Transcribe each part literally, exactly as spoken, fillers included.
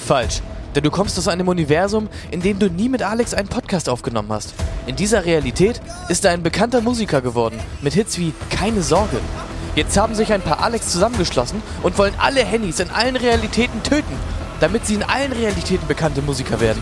falsch. Denn du kommst aus einem Universum, in dem du nie mit Alex einen Podcast aufgenommen hast. In dieser Realität ist er ein bekannter Musiker geworden, mit Hits wie Keine Sorge. Jetzt haben sich ein paar Alex zusammengeschlossen und wollen alle Hennys in allen Realitäten töten, damit sie in allen Realitäten bekannte Musiker werden.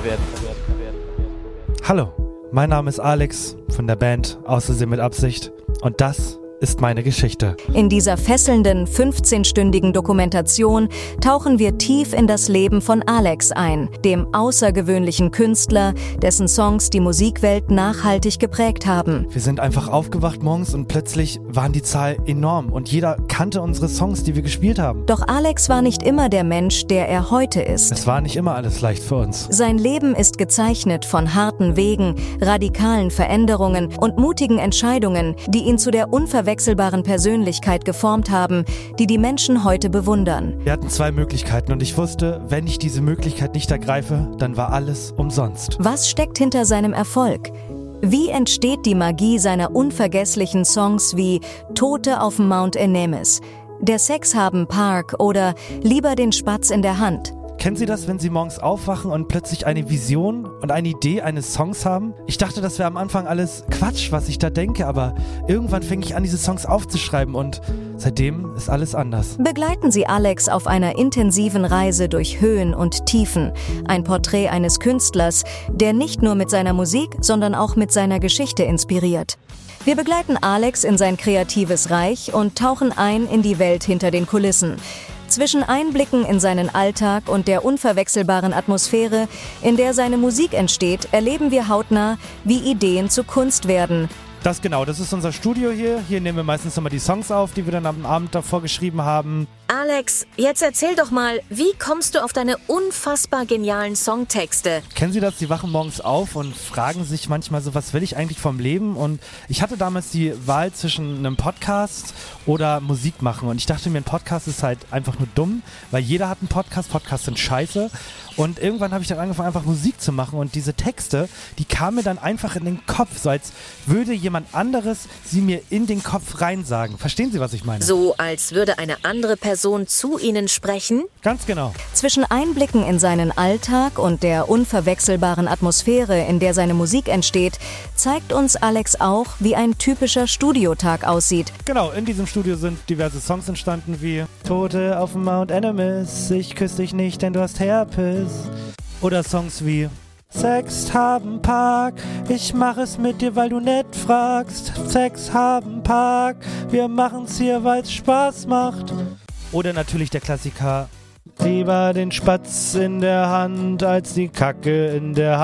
Hallo, mein Name ist Alex von der Band Außersehen mit Absicht und das ist meine Geschichte. In dieser fesselnden fünfzehnstündigen Dokumentation tauchen wir tief in das Leben von Alex ein, dem außergewöhnlichen Künstler, dessen Songs die Musikwelt nachhaltig geprägt haben. Wir sind einfach aufgewacht morgens und plötzlich waren die Zahlen enorm und jeder kannte unsere Songs, die wir gespielt haben. Doch Alex war nicht immer der Mensch, der er heute ist. Es war nicht immer alles leicht für uns. Sein Leben ist gezeichnet von harten Wegen, radikalen Veränderungen und mutigen Entscheidungen, die ihn zu der unverwechselbaren wechselbaren Persönlichkeit geformt haben, die die Menschen heute bewundern. Wir hatten zwei Möglichkeiten und ich wusste, wenn ich diese Möglichkeit nicht ergreife, dann war alles umsonst. Was steckt hinter seinem Erfolg? Wie entsteht die Magie seiner unvergesslichen Songs wie Tote auf dem Mount Enemis, Der Sex haben Park oder Lieber den Spatz in der Hand? Kennen Sie das, wenn Sie morgens aufwachen und plötzlich eine Vision und eine Idee eines Songs haben? Ich dachte, das wäre am Anfang alles Quatsch, was ich da denke, aber irgendwann fing ich an, diese Songs aufzuschreiben und seitdem ist alles anders. Begleiten Sie Alex auf einer intensiven Reise durch Höhen und Tiefen. Ein Porträt eines Künstlers, der nicht nur mit seiner Musik, sondern auch mit seiner Geschichte inspiriert. Wir begleiten Alex in sein kreatives Reich und tauchen ein in die Welt hinter den Kulissen. Zwischen Einblicken in seinen Alltag und der unverwechselbaren Atmosphäre, in der seine Musik entsteht, erleben wir hautnah, wie Ideen zu Kunst werden. Das genau, das ist unser Studio hier. Hier nehmen wir meistens nochmal die Songs auf, die wir dann am Abend davor geschrieben haben. Alex, jetzt erzähl doch mal, wie kommst du auf deine unfassbar genialen Songtexte? Kennen Sie das? Die wachen morgens auf und fragen sich manchmal so, was will ich eigentlich vom Leben? Und ich hatte damals die Wahl zwischen einem Podcast oder Musik machen. Und ich dachte mir, ein Podcast ist halt einfach nur dumm, weil jeder hat einen Podcast. Podcasts sind scheiße. Und irgendwann habe ich dann angefangen, einfach Musik zu machen. Und diese Texte, die kamen mir dann einfach in den Kopf, so als würde jemand anderes sie mir in den Kopf reinsagen. Verstehen Sie, was ich meine? So, als würde eine andere Person zu Ihnen sprechen? Ganz genau. Zwischen Einblicken in seinen Alltag und der unverwechselbaren Atmosphäre, in der seine Musik entsteht, zeigt uns Alex auch, wie ein typischer Studiotag aussieht. Genau, in diesem Studio sind diverse Songs entstanden wie Tote auf dem Mount Enemis, ich küss dich nicht, denn du hast Herpes. Oder Songs wie Sex haben Park, ich mach es mit dir, weil du nett fragst. Sex haben Park, wir machen's hier, weil's Spaß macht. Oder natürlich der Klassiker Lieber den Spatz in der Hand als die Kacke in der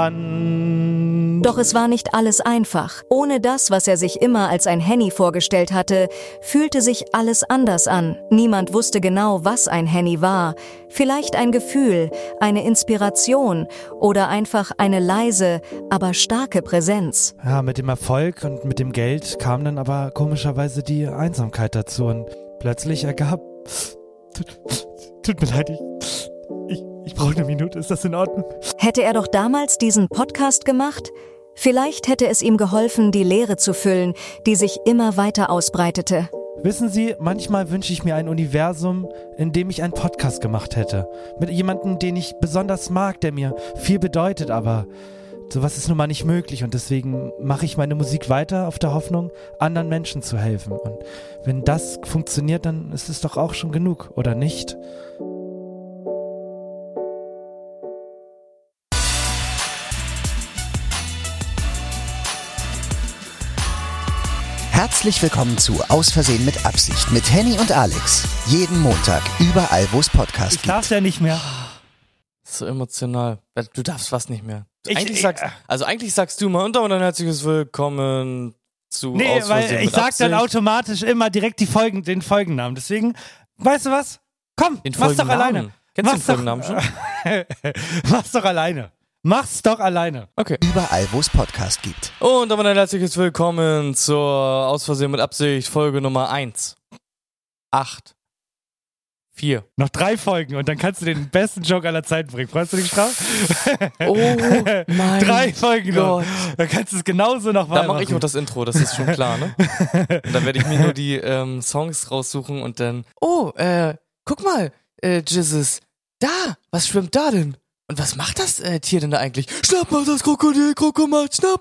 Hand. Doch es war nicht alles einfach. Ohne das, was er sich immer als ein Henny vorgestellt hatte, fühlte sich alles anders an. Niemand wusste genau, was ein Henny war. Vielleicht ein Gefühl, eine Inspiration oder einfach eine leise, aber starke Präsenz. Ja, mit dem Erfolg und mit dem Geld kam dann aber komischerweise die Einsamkeit dazu und plötzlich ergab... Tut, tut mir leid, ich, ich, ich brauche eine Minute, ist das in Ordnung? Hätte er doch damals diesen Podcast gemacht? Vielleicht hätte es ihm geholfen, die Leere zu füllen, die sich immer weiter ausbreitete. Wissen Sie, manchmal wünsche ich mir ein Universum, in dem ich einen Podcast gemacht hätte. Mit jemandem, den ich besonders mag, der mir viel bedeutet, aber sowas ist nun mal nicht möglich und deswegen mache ich meine Musik weiter auf der Hoffnung, anderen Menschen zu helfen. Und wenn das funktioniert, dann ist es doch auch schon genug, oder nicht? Herzlich willkommen zu Aus Versehen mit Absicht mit Henny und Alex. Jeden Montag, überall, wo es Podcasts gibt. Ich darf ja nicht mehr. So emotional. Du darfst was nicht mehr. Ich, eigentlich ich, sagst, also eigentlich sagst du mal und dann ein herzliches Willkommen zu Nee, Aus weil Versehen ich mit sag Absicht. dann automatisch immer direkt die Folgen, den Folgennamen. Deswegen, weißt du was? Komm, Den mach's doch Folgennamen? alleine. Kennst mach's du den Folgennamen schon? Mach's doch alleine. Mach's doch alleine. Okay. Überall, wo es Podcasts gibt. Und dann ein herzliches Willkommen zur Aus Versehen mit Absicht Folge Nummer eins. acht. vier. Noch drei Folgen und dann kannst du den besten Joke aller Zeiten bringen. Freust du dich drauf? Oh mein Drei Folgen Gott. noch. Dann kannst du es genauso noch Da mache ich auch das Intro, das ist schon klar, ne? Und dann werde ich mir nur die ähm, Songs raussuchen und dann, oh, äh, guck mal, äh, Jesus, Da, was schwimmt da denn? Und was macht das äh, Tier denn da eigentlich? Schnapp mal das Krokodil, Krokomat, schnapp!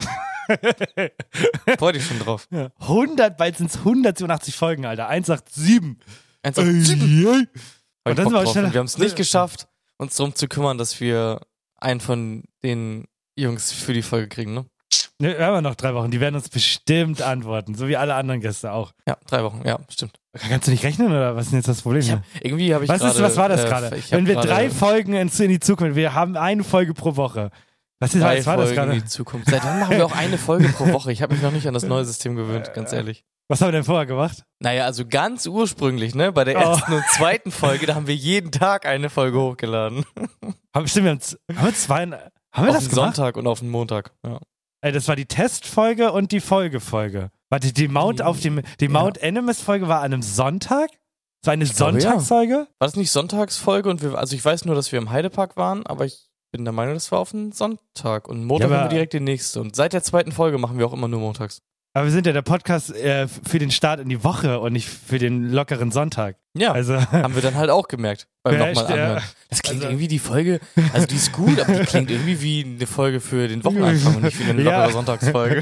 Freut dich schon drauf. Ja. hundert, bald sind es hundertsiebenundachtzig Folgen, Alter. hundertsiebenundachtzig. hundertsiebenundachtzig. Und dann sind wir drauf. schneller. Und wir haben es nicht geschafft, uns darum zu kümmern, dass wir einen von den Jungs für die Folge kriegen, ne? Ne, wir haben noch drei Wochen. Die werden uns bestimmt antworten, so wie alle anderen Gäste auch. Ja, drei Wochen, ja, stimmt. Kannst du nicht rechnen oder was ist denn jetzt das Problem? Ich hab, irgendwie habe ich was, gerade... ist, was war das äh, gerade? Wenn wir drei Folgen in, in die Zukunft, wir haben eine Folge pro Woche. Was, ist, drei was war das Folgen gerade? in die Zukunft. Seit wann machen wir auch eine Folge pro Woche? Ich habe mich noch nicht an das neue System gewöhnt, ganz ehrlich. Was haben wir denn vorher gemacht? Naja, also ganz ursprünglich, ne? Bei der Oh. ersten und zweiten Folge, da haben wir jeden Tag eine Folge hochgeladen. Haben, stimmt, wir haben, z- haben wir zwei... Haben wir auf das den gemacht? Sonntag und auf den Montag, ja. Ey, das war die Testfolge und die Folgefolge. Warte, die Mount auf dem, die Mount Animus Folge war an einem Sonntag? Das war eine glaube, Sonntagsfolge? War das nicht Sonntagsfolge? Und wir, also ich weiß nur, dass wir im Heidepark waren, aber ich bin der Meinung, das war auf einen Sonntag. Und Montag Ja, aber- haben wir direkt die nächste. Und seit der zweiten Folge machen wir auch immer nur montags. Aber wir sind ja der Podcast äh, für den Start in die Woche und nicht für den lockeren Sonntag. Ja, Also, haben wir dann halt auch gemerkt beim Ja, nochmal echt, ja. anhören. Das klingt Also- irgendwie die Folge, also die ist gut, aber die klingt irgendwie wie eine Folge für den Wochenanfang und nicht wie eine Ja. lockere Sonntagsfolge.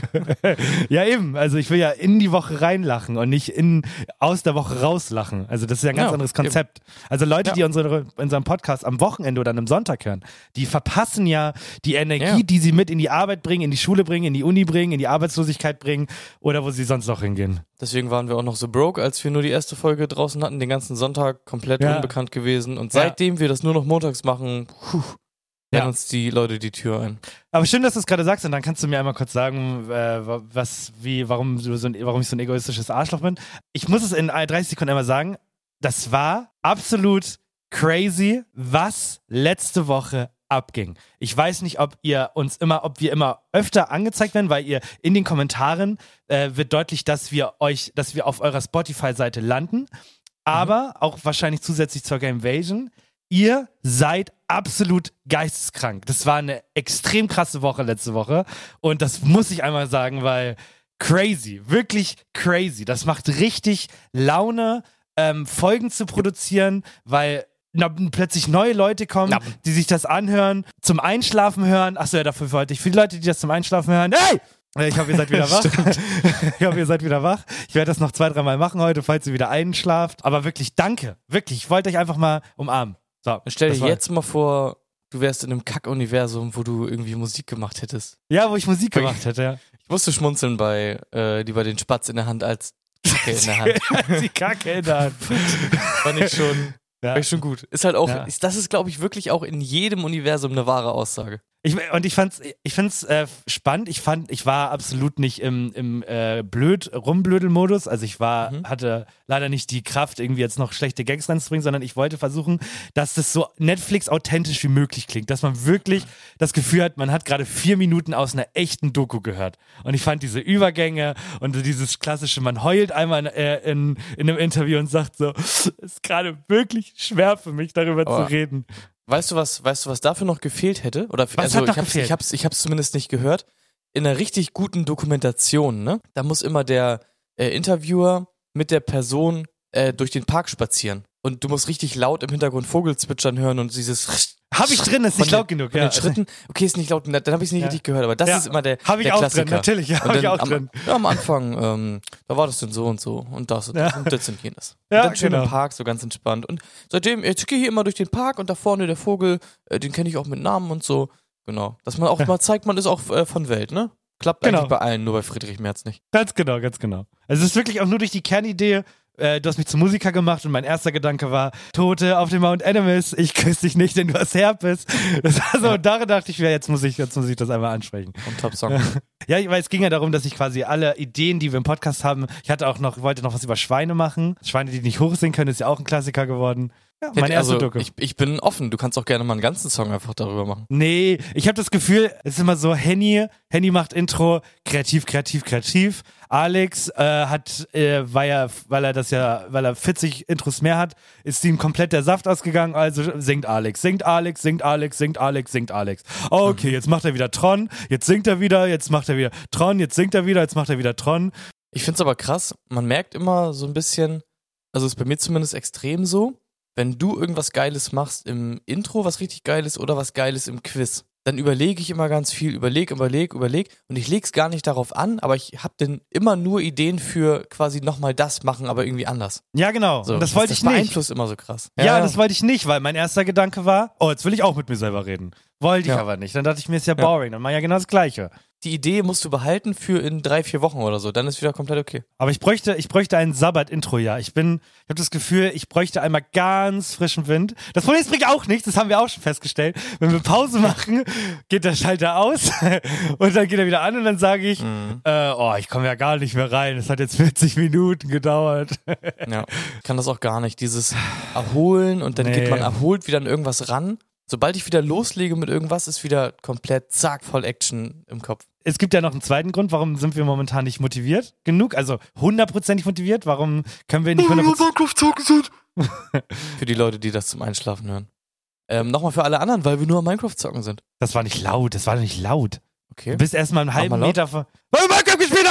ja, eben. Also ich will ja in die Woche reinlachen und nicht in, aus der Woche rauslachen. Also das ist ja ein ganz Ja, anderes Konzept. Also Leute, Ja. die unsere, unseren Podcast am Wochenende oder an einem Sonntag hören, die verpassen ja die Energie, Ja. die sie mit in die Arbeit bringen, in die Schule bringen, in die Uni bringen, in die Arbeitslosigkeit bringen oder wo sie sonst noch hingehen. Deswegen waren wir auch noch so broke, als wir nur die erste Folge draußen hatten, den ganzen Sonntag komplett Ja. unbekannt gewesen. Und Ja. seitdem wir das nur noch montags machen, puh, Ja. rennen uns die Leute die Tür ein. Aber schön, dass du es gerade sagst und dann kannst du mir einmal kurz sagen, äh, was, wie, warum, du so ein, warum ich so ein egoistisches Arschloch bin. Ich muss es in dreißig Sekunden einmal sagen, das war absolut crazy, was letzte Woche abging. Ich weiß nicht, ob ihr uns immer, ob wir immer öfter angezeigt werden, weil ihr in den Kommentaren äh, wird deutlich, dass wir euch, dass wir auf eurer Spotify-Seite landen, aber auch wahrscheinlich zusätzlich zur Gamevasion. Ihr seid absolut geisteskrank. Das war eine extrem krasse Woche letzte Woche und das muss ich einmal sagen, weil crazy, wirklich crazy. Das macht richtig Laune, ähm, Folgen zu produzieren, weil na, plötzlich neue Leute kommen, Ja. die sich das anhören, zum Einschlafen hören. Achso, ja, dafür wollte ich viele Leute, die das zum Einschlafen hören. Hey! Ich hoffe, ihr seid wieder wach. Ich hoffe, ihr seid wieder wach. Ich werde das noch zwei, dreimal machen heute, falls ihr wieder einschlaft. Aber wirklich, danke. Wirklich, ich wollte euch einfach mal umarmen. So, Stell das dir war- jetzt mal vor, du wärst in einem Kack-Universum, wo du irgendwie Musik gemacht hättest. Ja, wo ich Musik gemacht hätte, ja. Ich musste schmunzeln bei, äh, die bei den Spatz in der Hand als Kacke in der Hand. Die Kacke in der Hand. Fand ich schon, Ja. fand ich schon gut. Ist halt auch, Ja. ist, das ist, glaube ich, wirklich auch in jedem Universum eine wahre Aussage. Ich, und ich fand's, ich find's äh, spannend. Ich fand, ich war absolut nicht im, im äh, blöd Rumblödel-Modus. Also ich war, Mhm. hatte leider nicht die Kraft, irgendwie jetzt noch schlechte Gags reinzubringen, sondern ich wollte versuchen, dass das so Netflix authentisch wie möglich klingt. Dass man wirklich das Gefühl hat, man hat gerade vier Minuten aus einer echten Doku gehört. Und ich fand diese Übergänge und dieses klassische, man heult einmal in, äh, in, in einem Interview und sagt so, es ist gerade wirklich schwer für mich, darüber Aber zu reden. Weißt du, was, weißt du, was dafür noch gefehlt hätte? Oder Was also hat noch ich hab's, gefehlt? ich hab's, ich hab's zumindest nicht gehört. In einer richtig guten Dokumentation, ne? Da muss immer der äh, Interviewer mit der Person äh, durch den Park spazieren. Und du musst richtig laut im Hintergrund Vogelzwitschern hören und dieses Hab ich drin, ist von nicht den- laut genug. von ja. den Schritten. Okay, ist nicht laut, dann habe ich es nicht Ja. richtig gehört, aber das Ja. ist immer der, Hab ich der auch Klassiker. drin, natürlich, ja, Und hab ich dann auch am, drin. Ja, am Anfang, ähm, da war das denn so und so und das und das Ja. und das und jenes. Ja, und dann schön genau. im Park, so ganz entspannt. Und seitdem, jetzt gehe ich hier immer durch den Park und da vorne der Vogel, äh, den kenne ich auch mit Namen und so. Genau. Dass man auch mal zeigt, man ist auch äh, von Welt, ne? Klappt Genau. eigentlich bei allen, nur bei Friedrich Merz nicht. Ganz genau, ganz genau. Also es ist wirklich auch nur durch die Kernidee, äh, du hast mich zum Musiker gemacht und mein erster Gedanke war, Tote auf dem Mount Animus, ich küsse dich nicht, denn du hast Herpes. Das war so, und darin dachte ich mir, jetzt muss ich, jetzt muss ich das einmal ansprechen. Und Top-Song. Ja, weil es ging ja darum, dass ich quasi alle Ideen, die wir im Podcast haben, ich hatte auch noch, wollte noch was über Schweine machen. Schweine, die nicht hochsingen können, ist ja auch ein Klassiker geworden. Ja, mein erster also, Doku. ich, ich bin offen, du kannst auch gerne mal einen ganzen Song einfach darüber machen. Nee, ich habe das Gefühl, es ist immer so, Henny, Henny macht Intro, kreativ, kreativ, kreativ. Alex äh, hat, äh, weil er, weil er das ja, weil er vierzig Intros mehr hat, ist ihm komplett der Saft ausgegangen, also singt Alex, singt Alex, singt Alex, singt Alex, singt Alex. Okay, jetzt macht er wieder Tron, jetzt singt er wieder, jetzt macht er wieder Tron, jetzt singt er wieder, jetzt macht er wieder Tron. Ich find's aber krass, man merkt immer so ein bisschen, also ist bei mir zumindest extrem so, wenn du irgendwas Geiles machst im Intro, was richtig Geiles oder was Geiles im Quiz, dann überlege ich immer ganz viel, überleg, überleg, überleg und ich leg's gar nicht darauf an, aber ich habe dann immer nur Ideen für quasi nochmal das machen, aber irgendwie anders. Ja, genau. So, und das wollte das ich nicht. beeinflusst immer so krass. Ja, Ja, das wollte ich nicht, weil mein erster Gedanke war, oh, jetzt will ich auch mit mir selber reden. Wollte ich Ja. aber nicht. Dann dachte ich mir, ist ja boring. Dann mach ich ja genau das Gleiche. Die Idee musst du behalten für in drei, vier Wochen oder so, dann ist wieder komplett okay. Aber ich bräuchte, ich bräuchte ein Sabbat-Intro-Jahr. Ich bin, ich habe das Gefühl, ich bräuchte einmal ganz frischen Wind. Das Problem ist, bringt auch nichts, das haben wir auch schon festgestellt. Wenn wir Pause machen, geht der Schalter aus und dann geht er wieder an und dann sage ich, Mhm. äh, oh, ich komme ja gar nicht mehr rein. Es hat jetzt vierzig Minuten gedauert. Ja, ich kann das auch gar nicht. Dieses Erholen und dann Nee. geht man erholt wieder an irgendwas ran. Sobald ich wieder loslege mit irgendwas, ist wieder komplett zack, voll Action im Kopf. Es gibt ja noch einen zweiten Grund, warum sind wir momentan nicht motiviert genug, also hundertprozentig motiviert. Warum können wir nicht hundertprozentig... Für die Leute, die das zum Einschlafen hören. Ähm, Nochmal für alle anderen, weil wir nur am Minecraft zocken sind. Das war nicht laut, das war nicht laut. Okay. Du bist erstmal einen halben mal laut. Meter von... Weil wir Minecraft gespielt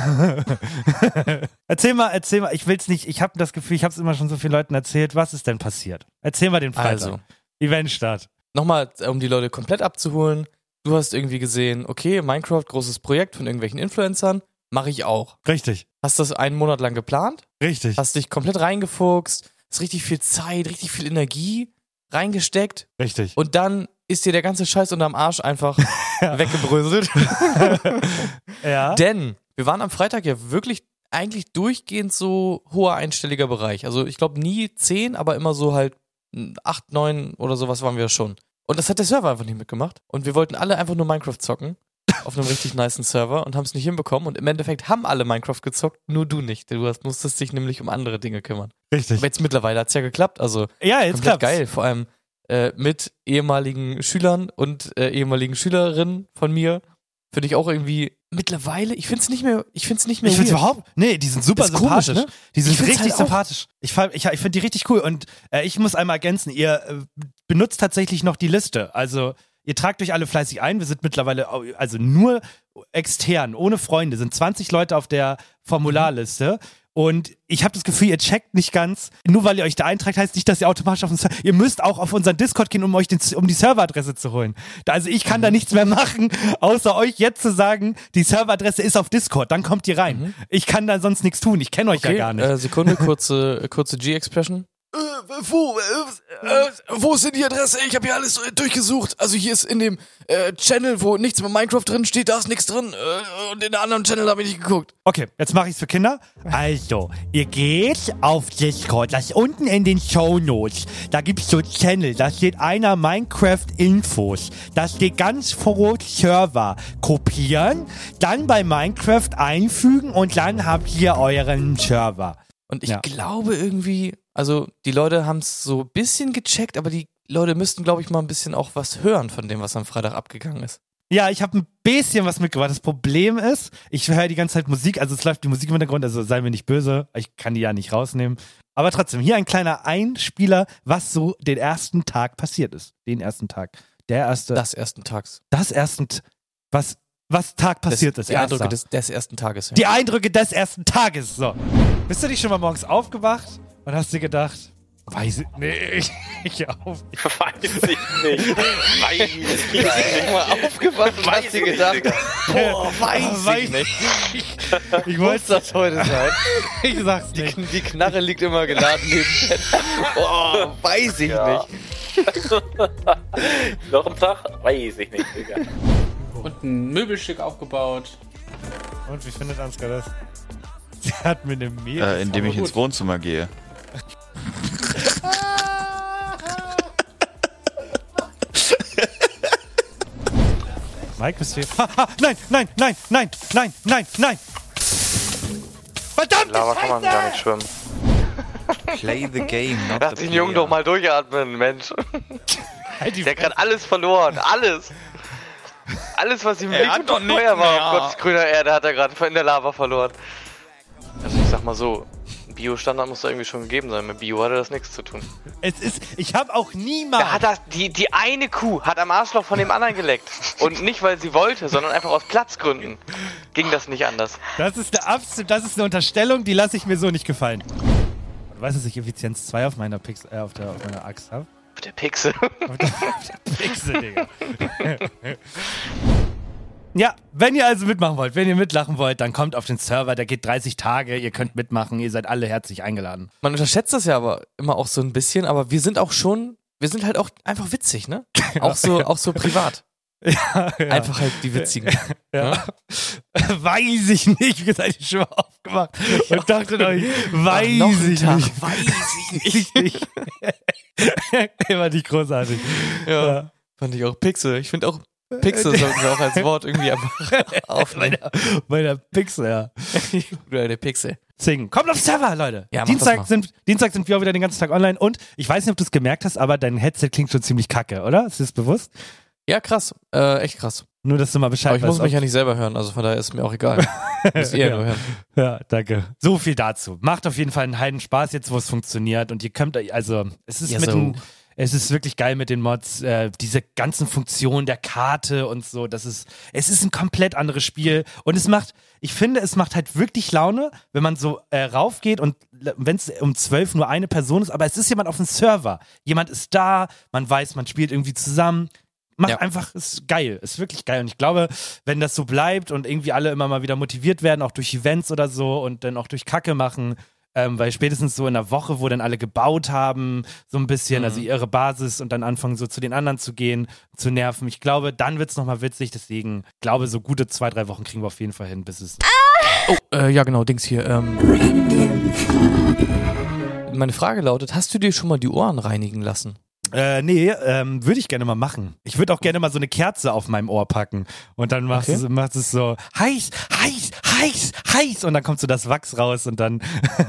haben! Erzähl mal, erzähl mal, ich will's nicht, ich habe das Gefühl, ich habe es immer schon so vielen Leuten erzählt, was ist denn passiert? Erzähl mal den Freitag. Also, Eventstart. nochmal, um die Leute komplett abzuholen. Du hast irgendwie gesehen, okay, Minecraft, großes Projekt von irgendwelchen Influencern, mache ich auch. Richtig, Hast das einen Monat lang geplant, richtig, hast dich komplett reingefuchst, hast richtig viel Zeit, richtig viel Energie reingesteckt richtig. und dann ist dir der ganze Scheiß unterm Arsch einfach weggebröselt. Ja, Denn wir waren am Freitag ja wirklich eigentlich durchgehend so hoher einstelliger Bereich. Also ich glaube nie zehn, aber immer so halt acht, neun oder sowas waren wir schon. Und das hat der Server einfach nicht mitgemacht. Und wir wollten alle einfach nur Minecraft zocken. Auf einem richtig nicen Server und haben es nicht hinbekommen. Und im Endeffekt haben alle Minecraft gezockt, nur du nicht. Du hast, musstest dich nämlich um andere Dinge kümmern. richtig. Aber jetzt mittlerweile hat es ja geklappt. Also Ja, jetzt komplett klappt's. geil. Vor allem äh, mit ehemaligen Schülern und äh, ehemaligen Schülerinnen von mir. Finde ich auch irgendwie mittlerweile, ich finde es nicht mehr, ich finde es nicht mehr Ich find's weird. überhaupt, nee, die sind super Das komisch sympathisch, ist. ne? Die sind Ich find's richtig halt auch. sympathisch. Ich, fall- ich, ich finde die richtig cool und äh, ich muss einmal ergänzen, ihr äh, benutzt tatsächlich noch die Liste. Also ihr tragt euch alle fleißig ein. Wir sind mittlerweile au- also nur extern, ohne Freunde, sind zwanzig Leute auf der Formularliste. Und ich habe das Gefühl, ihr checkt nicht ganz, nur weil ihr euch da eintragt, heißt nicht, dass ihr automatisch auf den Server, ihr müsst auch auf unseren Discord gehen, um euch den, um die Serveradresse zu holen. Da, also ich kann da nichts mehr machen, außer euch jetzt zu sagen, die Serveradresse ist auf Discord, dann kommt ihr rein. Mhm. Ich kann da sonst nichts tun, ich kenne euch Okay, ja gar nicht. Äh, Sekunde, kurze, kurze G-Expression. Äh, wo, äh, äh, wo ist denn die Adresse? Ich habe hier alles durchgesucht. Also hier ist in dem äh, Channel, wo nichts mit Minecraft drin steht, da ist nichts drin. Äh, und in der anderen Channel habe ich nicht geguckt. Okay, jetzt mache ich's für Kinder. Also, ihr geht auf Discord, das ist unten in den Shownotes. Da gibt's so Channel, da steht einer Minecraft Infos. Da steht ganz vor Server. Kopieren, dann bei Minecraft einfügen und dann habt ihr euren Server. Und ich Ja. glaube irgendwie, also die Leute haben es so ein bisschen gecheckt, aber die Leute müssten, glaube ich, mal ein bisschen auch was hören von dem, was am Freitag abgegangen ist. Ja, ich habe ein bisschen was mitgebracht. Das Problem ist, ich höre die ganze Zeit Musik, also es läuft die Musik im Hintergrund, also sei mir nicht böse, ich kann die ja nicht rausnehmen. Aber trotzdem, hier ein kleiner Einspieler, was so den ersten Tag passiert ist. Den ersten Tag. Der erste, das, Das ersten Tags. ersten, was, was Tag passiert des, ist. Die Eindrücke erster. des, des ersten Tages. Ja. Die Eindrücke des ersten Tages. So. Bist du dich schon mal morgens aufgewacht und hast dir gedacht, weiß ich nicht, ich auf. Weiß ich nicht. Weiß ich nicht. mal aufgewacht und hast dir gedacht, boah, weiß, Weiß ich nicht. Ich Muss wollte das heute sein? ich sag's Die, nicht. die Knarre liegt immer geladen neben dem Bett. Boah, weiß ich Ja. nicht. Noch ein Tag? Weiß ich nicht, Digga. Und ein Möbelstück aufgebaut. Und wie findet Ansgar das? Sie hat mir eine Mail. Äh, indem ich gut. ins Wohnzimmer gehe. Mike, bist du hier? Ha, ha, nein, nein, nein, nein, nein, nein, nein! Verdammt! Lava kann man gar nicht schwimmen. Play the game, not Lass the den Jungen player. doch mal durchatmen, Mensch. Halt die Der hat gerade alles verloren, alles. Alles, was ihm Er Leben hat und doch nichts Feuer war, mehr. auf Gottes grüner Erde, hat er gerade in der Lava verloren. Also ich sag mal so, Bio-Standard muss da irgendwie schon gegeben sein. Mit Bio hatte das nichts zu tun. Es ist, ich habe auch niemals. Da hat das, die, die eine Kuh hat am Arschloch von dem anderen geleckt. Und nicht, weil sie wollte, sondern einfach aus Platzgründen. Ging das nicht anders. Das ist eine absolut, das ist eine Unterstellung, die lasse ich mir so nicht gefallen. weißt du, dass ich Effizienz zwei auf meiner Pixel, äh, auf der, auf meiner Axt habe? Auf der Pixel. Auf der, auf der Pixel, Digga. Ja, wenn ihr also mitmachen wollt, wenn ihr mitlachen wollt, dann kommt auf den Server, der geht dreißig Tage, ihr könnt mitmachen, ihr seid alle herzlich eingeladen. Man unterschätzt das ja aber immer auch so ein bisschen, aber wir sind auch schon, wir sind halt auch einfach witzig, ne? Auch so, auch so privat. Ja, ja. Einfach halt die Witzigen. Ja. Ja? Weiß ich nicht, wir seid schon mal aufgemacht und dachtet euch, weiß Ach, noch ein ich Tag, nicht. weiß ich nicht. Immer nicht großartig. Ja, Ja. fand ich auch Pixel. Ich finde auch Pixel sollten wir auch als Wort irgendwie einfach aufnehmen. Bei der, bei der Pixel, ja. Oder der Pixel. Singen. Kommt auf Server, Leute. Ja, mach das Dienstag mal. sind, Dienstag sind wir auch wieder den ganzen Tag online und ich weiß nicht, ob du es gemerkt hast, aber dein Headset klingt schon ziemlich kacke, oder? Ist dir das bewusst? Ja, krass. Äh, echt krass. Nur, dass du mal Bescheid Aber ich muss weißt, mich ob- ja nicht selber hören, also von daher ist mir auch egal. Müsst ihr ja nur hören. Ja, danke. So viel dazu. Macht auf jeden Fall einen Heiden Spaß jetzt, wo es funktioniert und ihr könnt, also, es ist Ja, mit so. den, es ist wirklich geil mit den Mods, äh, diese ganzen Funktionen der Karte und so, das ist, es ist ein komplett anderes Spiel und es macht, ich finde, es macht halt wirklich Laune, wenn man so äh, raufgeht und wenn es um zwölf nur eine Person ist, aber es ist jemand auf dem Server. Jemand ist da, man weiß, man spielt irgendwie zusammen. Macht Ja. einfach, ist geil, ist wirklich geil. Und ich glaube, wenn das so bleibt und irgendwie alle immer mal wieder motiviert werden, auch durch Events oder so und dann auch durch Kacke machen, ähm, weil spätestens so in der Woche, wo dann alle gebaut haben, so ein bisschen, Mhm. also ihre Basis und dann anfangen so zu den anderen zu gehen, zu nerven. Ich glaube, dann wird's nochmal witzig, deswegen glaube, so gute zwei, drei Wochen kriegen wir auf jeden Fall hin, bis es... Oh, äh, ja genau, Dings hier. Ähm. Meine Frage lautet, hast du dir schon mal die Ohren reinigen lassen? Äh, nee, ähm, würde ich gerne mal machen. Ich würde auch gerne mal so eine Kerze auf meinem Ohr packen und dann machst Okay. du macht es so heiß, heiß, heiß, heiß und dann kommt so das Wachs raus und dann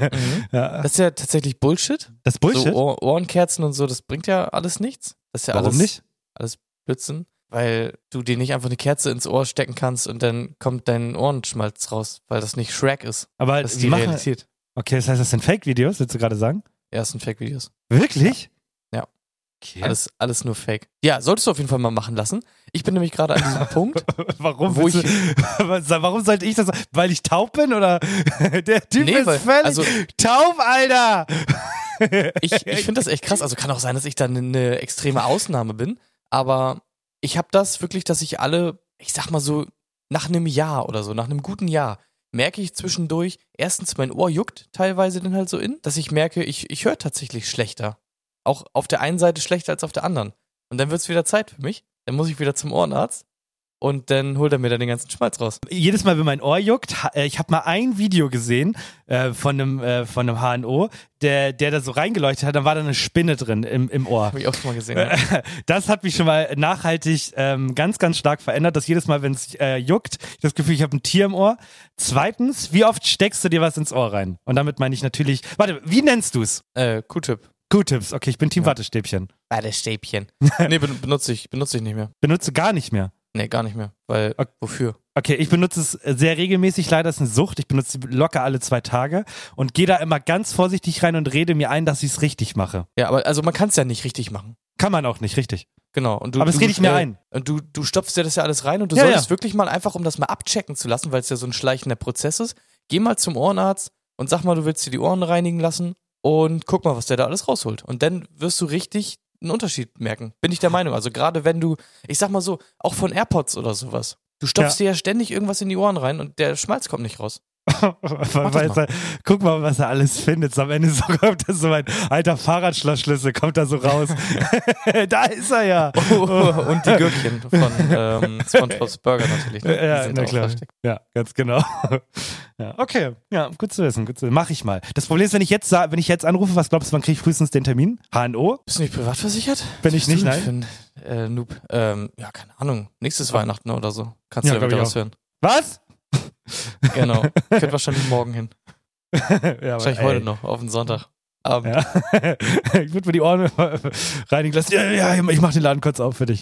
ja. Das ist ja tatsächlich Bullshit. Das Bullshit? So Ohr Ohrenkerzen und so, das bringt ja alles nichts. Das ist ja Warum alles, nicht? alles Blödsinn. Weil du dir nicht einfach eine Kerze ins Ohr stecken kannst und dann kommt dein Ohrenschmalz raus, weil das nicht Shrek ist. Aber Das ist wie die machen- Realität. Okay, das heißt, das sind Fake-Videos, willst du gerade sagen? Ja, das sind Fake-Videos. Wirklich? Ja. Okay. Alles, alles nur Fake. Ja, solltest du auf jeden Fall mal machen lassen. Ich bin nämlich gerade an diesem Punkt, Warum, wo willst ich... du, warum sollte ich das? Weil ich taub bin oder? Der Typ Nee, ist weil- völlig also- taub, Alter. Ich, ich finde das echt krass. Also kann auch sein, dass ich dann eine extreme Ausnahme bin. Aber ich habe das wirklich, dass ich alle, ich sag mal so, nach einem Jahr oder so, nach einem guten Jahr, merke ich zwischendurch, erstens mein Ohr juckt teilweise dann halt so in, dass ich merke, ich, ich höre tatsächlich schlechter. Auch auf der einen Seite schlechter als auf der anderen. Und dann wird es wieder Zeit für mich. Dann muss ich wieder zum Ohrenarzt. Und dann holt er mir dann den ganzen Schmalz raus. Jedes Mal, wenn mein Ohr juckt, ha- äh, ich habe mal ein Video gesehen äh, von einem äh, von einem H N O, der der da so reingeleuchtet hat, dann war da eine Spinne drin im, im Ohr. Habe ich auch schon mal gesehen. Ja. Das hat mich schon mal nachhaltig ähm, ganz, ganz stark verändert, dass jedes Mal, wenn es äh, juckt, ich das Gefühl, ich habe ein Tier im Ohr. Zweitens, wie oft steckst du dir was ins Ohr rein? Und damit meine ich natürlich, warte, wie nennst du es? Äh, Q-Tip. Q-Tips, okay, ich bin Team Ja. Wattestäbchen. Stäbchen. Nee, ben- benutze ich, benutze ich nicht mehr. Benutze gar nicht mehr. Nee, gar nicht mehr. Weil, Okay. wofür? Okay, ich benutze es sehr regelmäßig, leider ist eine Sucht. Ich benutze sie locker alle zwei Tage und gehe da immer ganz vorsichtig rein und rede mir ein, dass ich es richtig mache. Ja, aber also man kann es ja nicht richtig machen. Kann man auch nicht, richtig. Genau. Und du, Aber es du, rede ich mir ein. Und du, du stopfst dir das ja alles rein und du Ja, solltest ja. wirklich mal einfach, um das mal abchecken zu lassen, weil es ja so ein schleichender Prozess ist, geh mal zum Ohrenarzt und sag mal, du willst dir die Ohren reinigen lassen und guck mal, was der da alles rausholt. Und dann wirst du richtig einen Unterschied merken. Bin ich der Meinung. Also gerade wenn du, ich sag mal so, auch von AirPods oder sowas. Du stopfst dir ja ständig irgendwas in die Ohren rein und der Schmalz kommt nicht raus. Weil mal. er, guck mal, was er alles findet. Am Ende so kommt das so ein alter Fahrradschlossschlüssel, kommt da so raus. Da ist er ja. Oh, und die Gürkchen von ähm, SpongeBob's Burger natürlich. Ne? Die Ja, sind na auch klar. versteckt. Ja, ganz genau. Ja, okay. Ja, gut zu wissen, gut zu wissen. Mach ich mal. Das Problem ist, wenn ich jetzt sa- wenn ich jetzt anrufe, was glaubst du, wann kriege ich frühestens den Termin? H N O? Bist du nicht privat versichert? Bin ich Was bist nicht, du nein. denn für ein, äh, Noob? Ähm, ja, keine Ahnung. Nächstes Weihnachten oder so. Kannst Ja, du ja glaub wieder ich was auch. hören. Was? Genau. Könnt wahrscheinlich morgen hin. Ja, aber, Wahrscheinlich ey. heute noch, auf den Sonntag. Abend. Ja. Ich würde mir die Ohren reinigen lassen. Ja, ja, ich mach den Laden kurz auf für dich.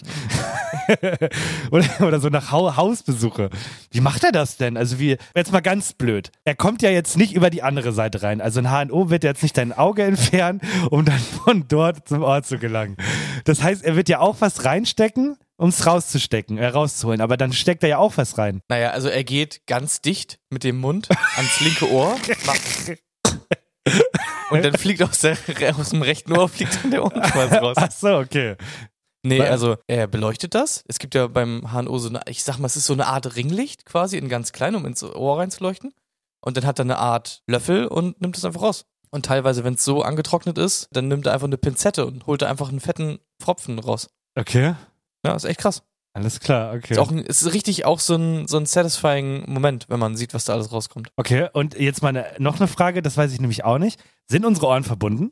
oder, oder so nach ha Hausbesuche. Wie macht er das denn? Also wie, jetzt mal ganz blöd. Er kommt ja jetzt nicht über die andere Seite rein. Also ein H N O wird jetzt nicht dein Auge entfernen, um dann von dort zum Ort zu gelangen. Das heißt, er wird ja auch was reinstecken, um es rauszustecken, äh, rauszuholen. Aber dann steckt er ja auch was rein. Naja, also er geht ganz dicht mit dem Mund ans linke Ohr. Macht und dann fliegt aus, der, aus dem rechten Ohr fliegt dann der Ohrenschmalz raus. Ach so, okay. Nee, Weil- also er beleuchtet das. Es gibt ja beim H N O so eine, ich sag mal, es ist so eine Art Ringlicht quasi, in ganz klein, um ins Ohr reinzuleuchten. Und dann hat er eine Art Löffel und nimmt es einfach raus. Und teilweise, wenn es so angetrocknet ist, dann nimmt er einfach eine Pinzette und holt da einfach einen fetten Pfropfen raus. Okay. Ja, ist echt krass. Alles klar, okay. Ist auch ein, ist richtig auch so ein, so ein satisfying Moment, wenn man sieht, was da alles rauskommt. Okay, und jetzt mal eine, noch eine Frage, das weiß ich nämlich auch nicht. Sind unsere Ohren verbunden?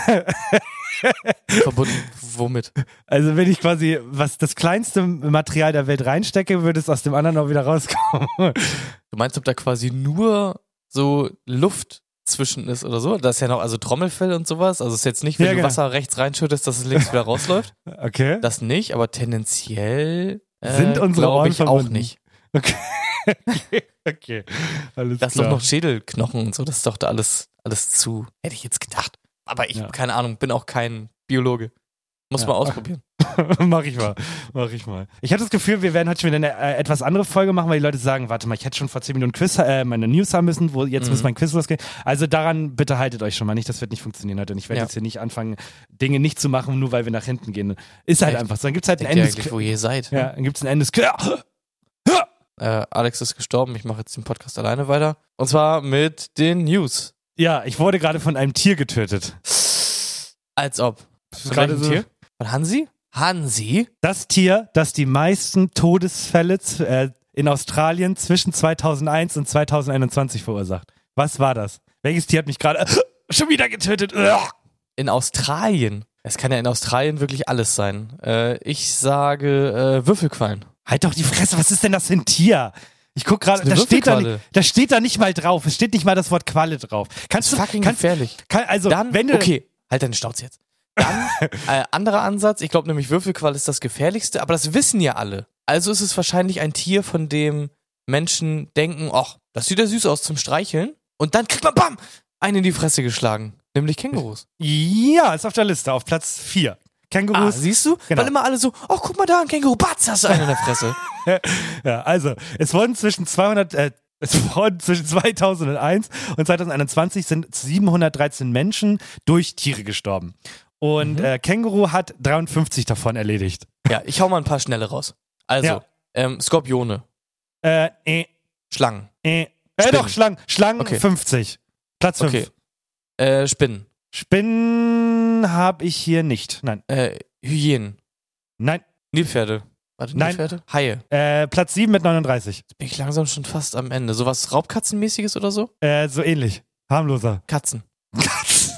Verbunden womit? Also wenn ich quasi was das kleinste Material der Welt reinstecke, würde es aus dem anderen auch wieder rauskommen. Du meinst, ob da quasi nur so Luft zwischen ist oder so? Da ist ja noch, also Trommelfell und sowas. Also es ist jetzt nicht, wenn Ja, du genau. Wasser rechts reinschüttest, dass es links wieder rausläuft. Okay. Das nicht, aber tendenziell äh, Sind unsere glaube Ohren ich auch verbunden? nicht. Okay. okay. Alles Das ist klar. doch noch Schädelknochen und so, das ist doch da alles, alles zu. Hätte ich jetzt gedacht. Aber ich, Ja. keine Ahnung, bin auch kein Biologe. Muss Ja. mal ausprobieren. Mach ich mal. Mach ich mal. Ich hatte das Gefühl, wir werden heute schon wieder eine äh, etwas andere Folge machen, weil die Leute sagen, warte mal, ich hätte schon vor zehn Minuten Quiz, äh, meine News haben müssen, wo jetzt Mhm. muss mein Quiz losgehen. Also daran bitte haltet euch schon mal nicht, das wird nicht funktionieren heute. Und ich werde Ja. jetzt hier nicht anfangen, Dinge nicht zu machen, nur weil wir nach hinten gehen. Ist halt Echt? einfach so. Dann gibt's halt ein Denkt ihr Ende. eigentlich, wo ihr seid? Ja, dann gibt's ein Ende. Äh, Alex ist gestorben, ich mache jetzt den Podcast alleine weiter. Und zwar mit den News. Ja, ich wurde gerade von einem Tier getötet. Als ob. Von Gerade welchem so- Tier? Von Hansi? Hansi? Das Tier, das die meisten Todesfälle z- äh, in Australien zwischen zweitausendeins und zweitausendeinundzwanzig verursacht. Was war das? Welches Tier hat mich gerade schon wieder getötet? In Australien. Es kann ja in Australien wirklich alles sein. Äh, ich sage äh, Würfelquallen. Halt doch die Fresse, was ist denn das für ein Tier? Ich guck gerade, Das da ist eine steht da, Würfelqualle. nicht- da steht da nicht mal drauf. Es steht nicht mal das Wort Qualle drauf. Kannst du, Fucking kannst, gefährlich. kann, also, Dann, wenn du, okay, halt deine Schnauze jetzt. Dann, äh, anderer Ansatz, ich glaube nämlich Würfelquall ist das gefährlichste, aber das wissen ja alle. Also ist es wahrscheinlich ein Tier, von dem Menschen denken, ach, das sieht ja süß aus zum Streicheln. Und dann kriegt man, bam, einen in die Fresse geschlagen. Nämlich Kängurus. ja, ist auf der Liste, auf Platz vier. Ah, Kängurus. siehst du? Genau. Weil immer alle so, oh, guck mal da, ein Känguru, batz, hast du einen in der Fresse. Ja, also, es wurden zwischen zweihundert, äh, es wurden zwischen zweitausendeins und zweitausendeinundzwanzig sind siebenhundertdreizehn Menschen durch Tiere gestorben. Und Mhm. äh, Känguru hat dreiundfünfzig davon erledigt. Ja, ich hau mal ein paar schnelle raus. Also, Ja. ähm, Skorpione, Äh, äh, Schlangen, äh. Äh, Spinnen. doch, Schlangen. Schlangen Okay. fünfzig. Platz fünf. okay, äh, Spinnen, Spinnen habe ich hier nicht. Nein. äh, Hyänen, Nein. Nilpferde. Warte, Nein. Nilpferde? Haie. Äh, Platz sieben mit neununddreißig. Bin ich langsam schon fast am Ende. Sowas Raubkatzenmäßiges oder so? Äh, so ähnlich. Harmloser. Katzen. Katzen.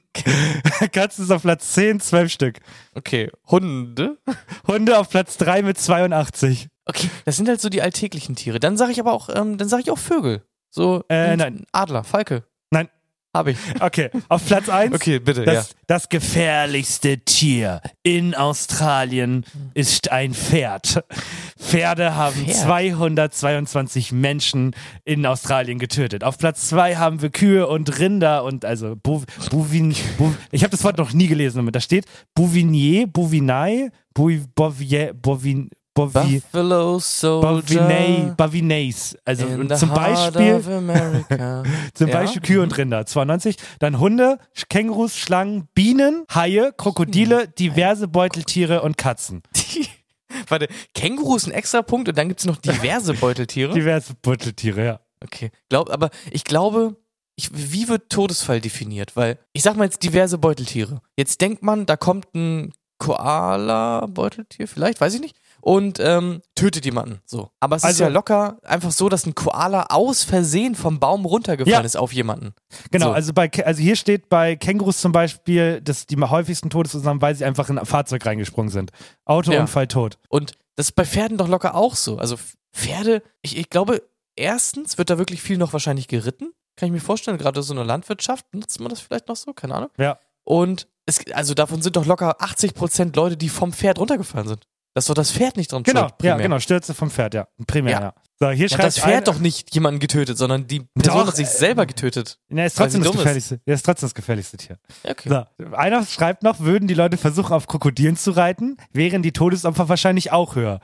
Katzen ist auf Platz zehn, zwölf Stück. Okay. Hunde? Hunde auf Platz drei mit zweiundachtzig. Okay, das sind halt so die alltäglichen Tiere. Dann sage ich aber auch, ähm, dann sage ich auch Vögel. So, Äh, ein nein. Adler, Falke. Nein. Habe ich. Okay, auf Platz eins. Okay, bitte, Das, ja. das gefährlichste Tier in Australien ist ein Pferd. Pferde haben Pferd? zweihundertzweiundzwanzig Menschen in Australien getötet. Auf Platz zwei haben wir Kühe und Rinder und also Bov, Bovin, Bov, ich habe das Wort noch nie gelesen, damit da steht Bouvinier, Bouvinae, Bouv, Bovier, Bovin, Bovi, Buffalo Soldier. Bovinay, Bovinays. Also in und the zum heart Beispiel of America. Zum Ja? Beispiel Kühe und Rinder, zweiundneunzig. Dann Hunde, Kängurus, Schlangen, Bienen, Haie, Krokodile, diverse Beuteltiere und Katzen. Die, warte, Känguru ist ein extra Punkt und dann gibt es noch diverse Beuteltiere. Diverse Beuteltiere, ja. Okay, glaub, aber ich glaube, ich, wie wird Todesfall definiert? Weil, ich sag mal jetzt diverse Beuteltiere. Jetzt denkt man, da kommt ein Koala-Beuteltier, vielleicht, weiß ich nicht, und ähm, tötet jemanden. So. Aber es ist Also- ja locker einfach so, dass ein Koala aus Versehen vom Baum runtergefallen Ja. ist auf jemanden. Genau, So. also, bei, Kä- also hier steht bei Kängurus zum Beispiel, dass die häufigsten Todesursachen, weil sie einfach in ein Fahrzeug reingesprungen sind. Autounfall, tot. Und das ist bei Pferden doch locker auch so. Also Pferde, ich, ich glaube, erstens wird da wirklich viel noch wahrscheinlich geritten. Kann ich mir vorstellen, gerade so in der Landwirtschaft nutzt man das vielleicht noch so, keine Ahnung. Ja. Und es, also davon sind doch locker achtzig Prozent Leute, die vom Pferd runtergefallen sind. Da ist doch das Pferd nicht dran Genau, schuld, primär. ja, genau, Stürze vom Pferd, ja. Primär, ja. Ja. So, hier Ja, schreibt das Pferd eine- doch nicht jemanden getötet, sondern die Person Doch, hat sich äh, selber getötet. Ja, ist weil trotzdem sie das dumm ist. gefährlichste. Ja, ist trotzdem das gefährlichste Tier. Ja, okay. So, einer schreibt noch, würden die Leute versuchen, auf Krokodilen zu reiten, wären die Todesopfer wahrscheinlich auch höher.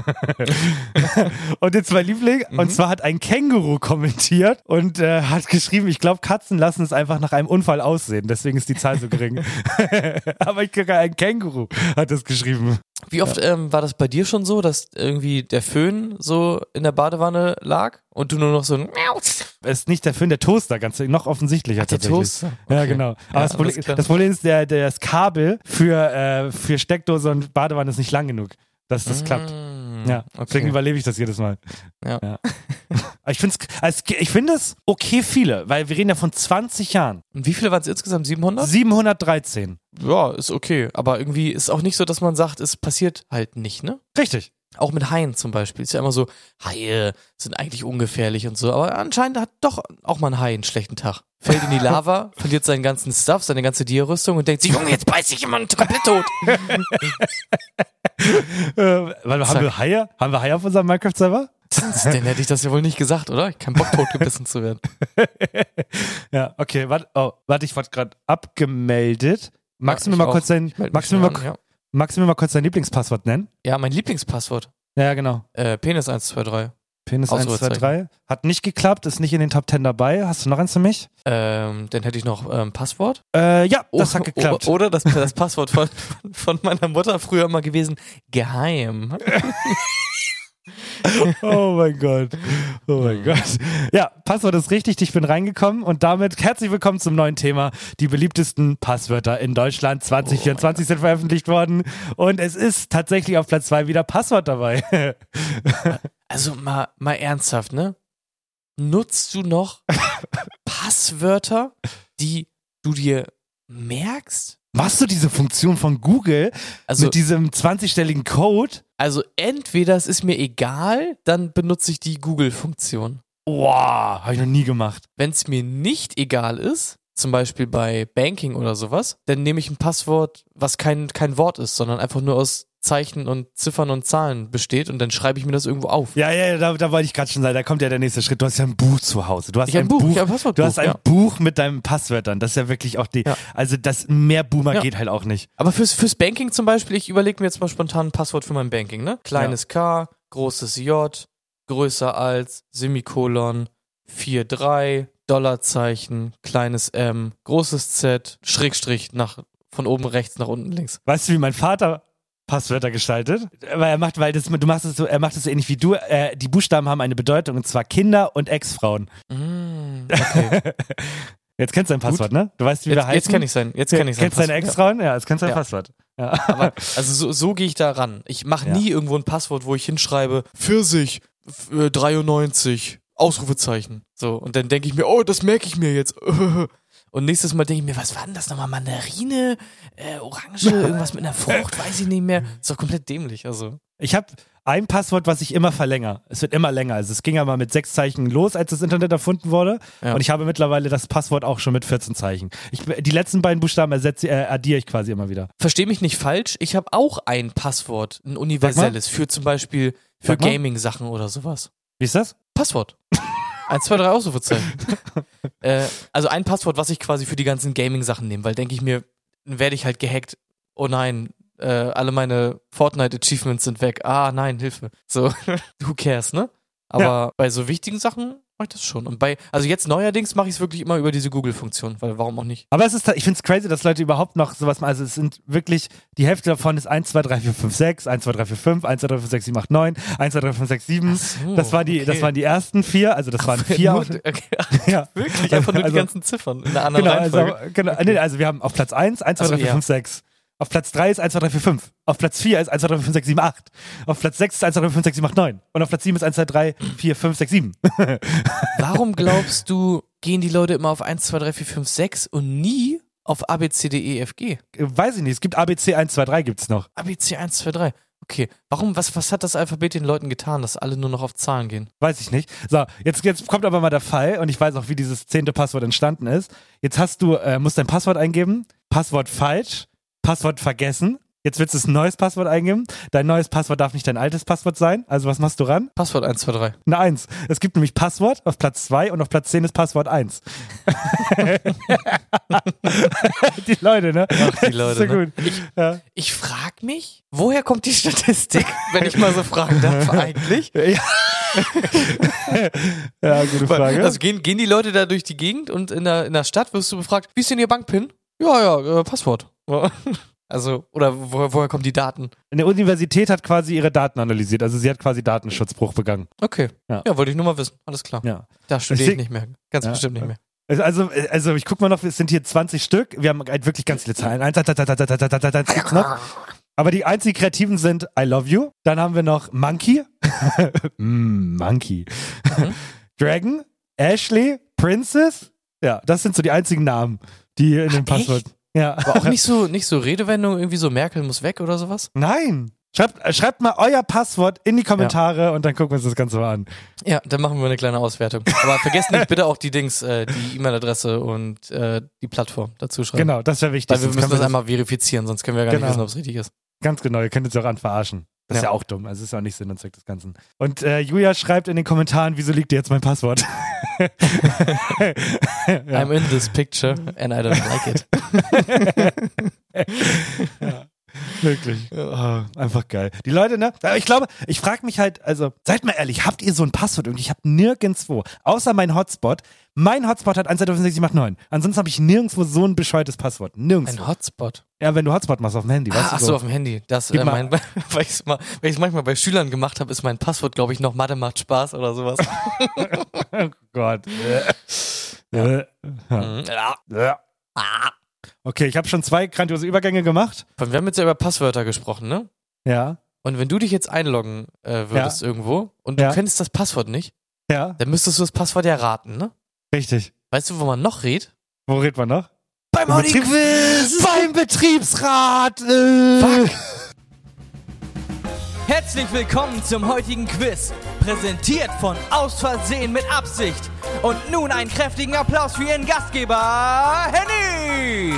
Und jetzt mein Liebling, Mhm. und zwar hat ein Känguru kommentiert und äh, hat geschrieben, ich glaube, Katzen lassen es einfach nach einem Unfall aussehen, deswegen ist die Zahl so gering. Aber ich kriege ein Känguru, hat das geschrieben. Wie oft ähm, war das bei dir schon so, dass irgendwie der Föhn so in der Badewanne lag und du nur noch so ein Es ist nicht der Föhn, der Toaster, ganz noch offensichtlicher Ach, der tatsächlich. Toaster. Ja, Okay. genau. Aber Ja, das, Problem, alles klar. das Problem ist, der, der, das Kabel für, äh, für Steckdose und Badewanne ist nicht lang genug, dass das klappt. Mm, Ja, deswegen okay. überlebe ich das jedes Mal. Ja. Aber ich finde es ich find es okay viele, weil wir reden ja von zwanzig Jahren. Und wie viele waren es insgesamt? siebenhundert? siebenhundertdreizehn. Ja, ist okay. Aber irgendwie ist auch nicht so, dass man sagt, es passiert halt nicht, ne? Richtig. Auch mit Haien zum Beispiel. Ist ja immer so, Haie sind eigentlich ungefährlich und so. Aber anscheinend hat doch auch mal ein Hai einen schlechten Tag. Fällt in die Lava, verliert seinen ganzen Stuff, seine ganze Dia-Rüstung und denkt sich, Junge, jetzt beiß ich jemand komplett tot. Äh, weil, haben wir Haie? Haben wir Haie auf unserem Minecraft-Server? Dann hätte ich das ja wohl nicht gesagt, oder? Ich hab keinen Bock, totgebissen zu werden. Ja, okay. Warte, oh, warte ich wurde gerade abgemeldet. Magst Ja, du mir ich mal kurz auch. dein, Ich meld mich magst du mir mal, an, ja. magst du mir mal kurz dein Lieblingspasswort nennen? Ja, mein Lieblingspasswort. Ja, ja, genau. Äh, Penis eins zwei drei. Penis eins zwei drei. Hat nicht geklappt, ist nicht in den Top zehn dabei. Hast du noch eins für mich? Ähm, dann hätte ich noch ähm, Passwort. Äh, ja, das O- hat geklappt. o- Oder das, das Passwort von, von meiner Mutter früher immer gewesen, geheim. Oh mein Gott. Oh mein Mhm. Gott. Ja, Passwort ist richtig. Ich bin reingekommen und damit herzlich willkommen zum neuen Thema. Die beliebtesten Passwörter in Deutschland zwanzig vierundzwanzig sind veröffentlicht worden und es ist tatsächlich auf Platz zwei wieder Passwort dabei. Also mal, mal ernsthaft, ne? Nutzt du noch Passwörter, die du dir merkst? Machst du diese Funktion von Google Also, mit diesem zwanzigstelligen Code? also entweder es ist mir egal, dann benutze ich die Google-Funktion. Boah, habe ich noch nie gemacht. Wenn es mir nicht egal ist, zum Beispiel bei Banking oder sowas, dann nehme ich ein Passwort, was kein, kein Wort ist, sondern einfach nur aus Zeichen und Ziffern und Zahlen besteht und dann schreibe ich mir das irgendwo auf. Ja, ja, da, da wollte ich gerade schon sagen, da kommt ja der nächste Schritt. Du hast ja ein Buch zu Hause. Du hast Ich hab ein ein Buch, Buch, ich hab ein Passwortbuch, du hast ein ja. Buch mit deinen Passwörtern. Das ist ja wirklich auch die, Ja. also das mehr Boomer Ja. geht halt auch nicht. Aber fürs, fürs Banking zum Beispiel, ich überlege mir jetzt mal spontan ein Passwort für mein Banking, ne? Kleines K, großes J, größer als, Semikolon, vier drei, Dollarzeichen, kleines M, großes Z, Schrägstrich nach, von oben rechts nach unten links. Weißt du, wie mein Vater Passwörter gestaltet? Weil er macht, weil das, du machst es so, er macht es so ähnlich wie du. Äh, die Buchstaben haben eine Bedeutung und zwar Kinder und Ex-Frauen. Mm, okay. Jetzt kennst du dein Passwort, ne? Du weißt, wie wir Jetzt, heißen. jetzt kenne ich sein, jetzt kenn ich sein Kennst deine Passwort, Ex-Frauen? Ja, jetzt kennst du dein Ja. Passwort. Ja. ja. Aber, also so, so gehe ich da ran. Ich mache Ja. nie irgendwo ein Passwort, wo ich hinschreibe, Pfirsich, f- äh, dreiundneunzig, Ausrufezeichen. So, und dann denke ich mir, oh, das merke ich mir jetzt. Und nächstes Mal denke ich mir, was war denn das nochmal? Mandarine, äh, Orange, irgendwas mit einer Frucht, weiß ich nicht mehr. Ist doch komplett dämlich, also. Ich habe ein Passwort, was ich immer verlängere. Es wird immer länger. Also es ging ja mal mit sechs Zeichen los, als das Internet erfunden wurde. Ja. Und ich habe mittlerweile das Passwort auch schon mit vierzehn Zeichen. Ich, die letzten beiden Buchstaben ersetze, äh, addiere ich quasi immer wieder. Versteh mich nicht falsch, ich habe auch ein Passwort, ein universelles, für zum Beispiel für Sag mal. Gaming-Sachen oder sowas. Wie ist das? Passwort. Eins, zwei, drei Ausrufezeichen. äh, also ein Passwort, was ich quasi für die ganzen Gaming-Sachen nehme, weil denke ich mir, dann werde ich halt gehackt. Oh nein, äh, alle meine Fortnite-Achievements sind weg. Ah nein, Hilfe. So, who cares, ne? Aber Ja. bei so wichtigen Sachen mache ich das schon. Und bei, also jetzt neuerdings mache ich es wirklich immer über diese Google-Funktion, weil warum auch nicht? Aber es ist, ich finde es crazy, dass Leute überhaupt noch sowas machen. Also es sind wirklich, die Hälfte davon ist eins, zwei, drei, vier, fünf, sechs, eins, zwei, drei, vier, fünf, eins, zwei, drei, fünf, sechs, sieben, acht, neun, eins, zwei, drei, fünf, sechs, sieben. Ach so, Das war die, okay. das waren die ersten vier, also das waren vier. Nur, Aus- okay, ja. wirklich, einfach nur Also- die ganzen Ziffern in einer anderen Genau, also, Reihenfolge. genau, nee, also wir haben auf Platz eins, eins, zwei, Ach so, drei, vier, ja. fünf, sechs. Auf Platz drei ist eins, zwei, drei, vier, fünf. Auf Platz vier ist eins, zwei, drei, vier, fünf, sechs, sieben, acht. Auf Platz sechs ist eins, zwei, drei, vier, fünf, sechs, sieben, acht, neun. Und auf Platz sieben ist eins, zwei, drei, vier, fünf, sechs, sieben. Warum glaubst du, gehen die Leute immer auf eins, zwei, drei, vier, fünf, sechs und nie auf A, B, C, D, E, F, G? Weiß ich nicht, es gibt A B C eins, zwei, drei gibt's noch. A, B, C, eins, zwei, drei. Okay, warum, was, was hat das Alphabet den Leuten getan, dass alle nur noch auf Zahlen gehen? Weiß ich nicht. So, jetzt, jetzt kommt aber mal der Fall und ich weiß auch, wie dieses zehnte Passwort entstanden ist. Jetzt hast du, äh, musst dein Passwort eingeben, Passwort falsch, Passwort vergessen. Jetzt willst du ein neues Passwort eingeben. Dein neues Passwort darf nicht dein altes Passwort sein. Also was machst du ran? Passwort eins, zwei, drei. Eine eins. Es gibt nämlich Passwort auf Platz zwei und auf Platz zehn ist Passwort eins. Die Leute, ne? Ach, die Leute, so ne? gut. Ich, ja. ich frag mich, woher kommt die Statistik, wenn ich mal so fragen darf eigentlich? Ja, ja gute Frage. Also gehen, gehen die Leute da durch die Gegend und in der, in der Stadt wirst du befragt, wie ist denn Ihr Bankpin? Ja, ja, äh, Passwort. Also, oder woher, woher kommen die Daten? Eine Universität hat quasi ihre Daten analysiert, also sie hat quasi Datenschutzbruch begangen. Okay. Ja, ja wollte ich nur mal wissen. Alles klar. Ja. Da studiere ich Deswegen- nicht mehr. Ganz Ja. bestimmt nicht mehr. Also, also ich guck mal noch, es sind hier zwanzig Stück. Wir haben halt wirklich ganz viele Zahlen. Eins, eins, eins, eins, eins, eins, eins, eins gibt's noch. Aber die einzigen kreativen sind I love you. Dann haben wir noch Monkey. mm, Monkey. Mhm. Dragon, Ashley, Princess. Ja, das sind so die einzigen Namen, die in dem Ach, Passwort. Ja. Aber auch nicht so, nicht so Redewendung, irgendwie so Merkel muss weg oder sowas? Nein. Schreibt, schreibt mal euer Passwort in die Kommentare und dann gucken wir uns das Ganze mal an. Ja, dann machen wir eine kleine Auswertung. Aber vergesst nicht bitte auch die Dings, äh, die E-Mail-Adresse und äh, die Plattform dazu schreiben. Genau, das wäre wichtig. Weil wir Sonst müssen können das einmal verifizieren, sonst können wir gar Genau. nicht wissen, ob es richtig ist. Ganz genau, ihr könnt uns ja auch an verarschen. Das ist ja Ja. auch dumm. Also es ist ja auch nicht Sinn und Zweck des Ganzen. Und äh, Julia schreibt in den Kommentaren, wieso liegt dir jetzt mein Passwort? ja. I'm in this picture and I don't like it. ja. Wirklich. Oh, einfach geil. Die Leute, ne? Aber ich glaube, ich frage mich halt, also, seid mal ehrlich, habt ihr so ein Passwort irgendwie? Ich habe nirgendwo, außer mein Hotspot. Mein Hotspot hat eins zwei drei vier fünf sechs sieben acht neun. Ansonsten habe ich nirgendwo so ein bescheuertes Passwort. Nirgendwo. Ein Hotspot. Ja, wenn du Hotspot machst auf dem Handy, weißt Ah, du ach so. so, auf dem Handy. Das, Gib äh, mal- mein, weil ich es manchmal bei Schülern gemacht habe, ist mein Passwort, glaube ich, noch Mathe macht Spaß oder sowas. Oh Gott. ja. Mhm. Ja. Ja. Okay, ich habe schon zwei grandiose Übergänge gemacht. Von wir haben jetzt ja über Passwörter gesprochen, ne? Ja. Und wenn du dich jetzt einloggen äh, würdest irgendwo und du Ja. kennst das Passwort nicht, Ja, dann müsstest du das Passwort ja raten, ne? richtig. Weißt du, wo man noch redet? Wo redet man noch? Beim Im Audi Betrieb- Quiz! Beim Betriebsrat! Äh. Fuck! Herzlich willkommen zum heutigen Quiz, präsentiert von Aus Versehen mit Absicht. Und nun einen kräftigen Applaus für Ihren Gastgeber, Henny!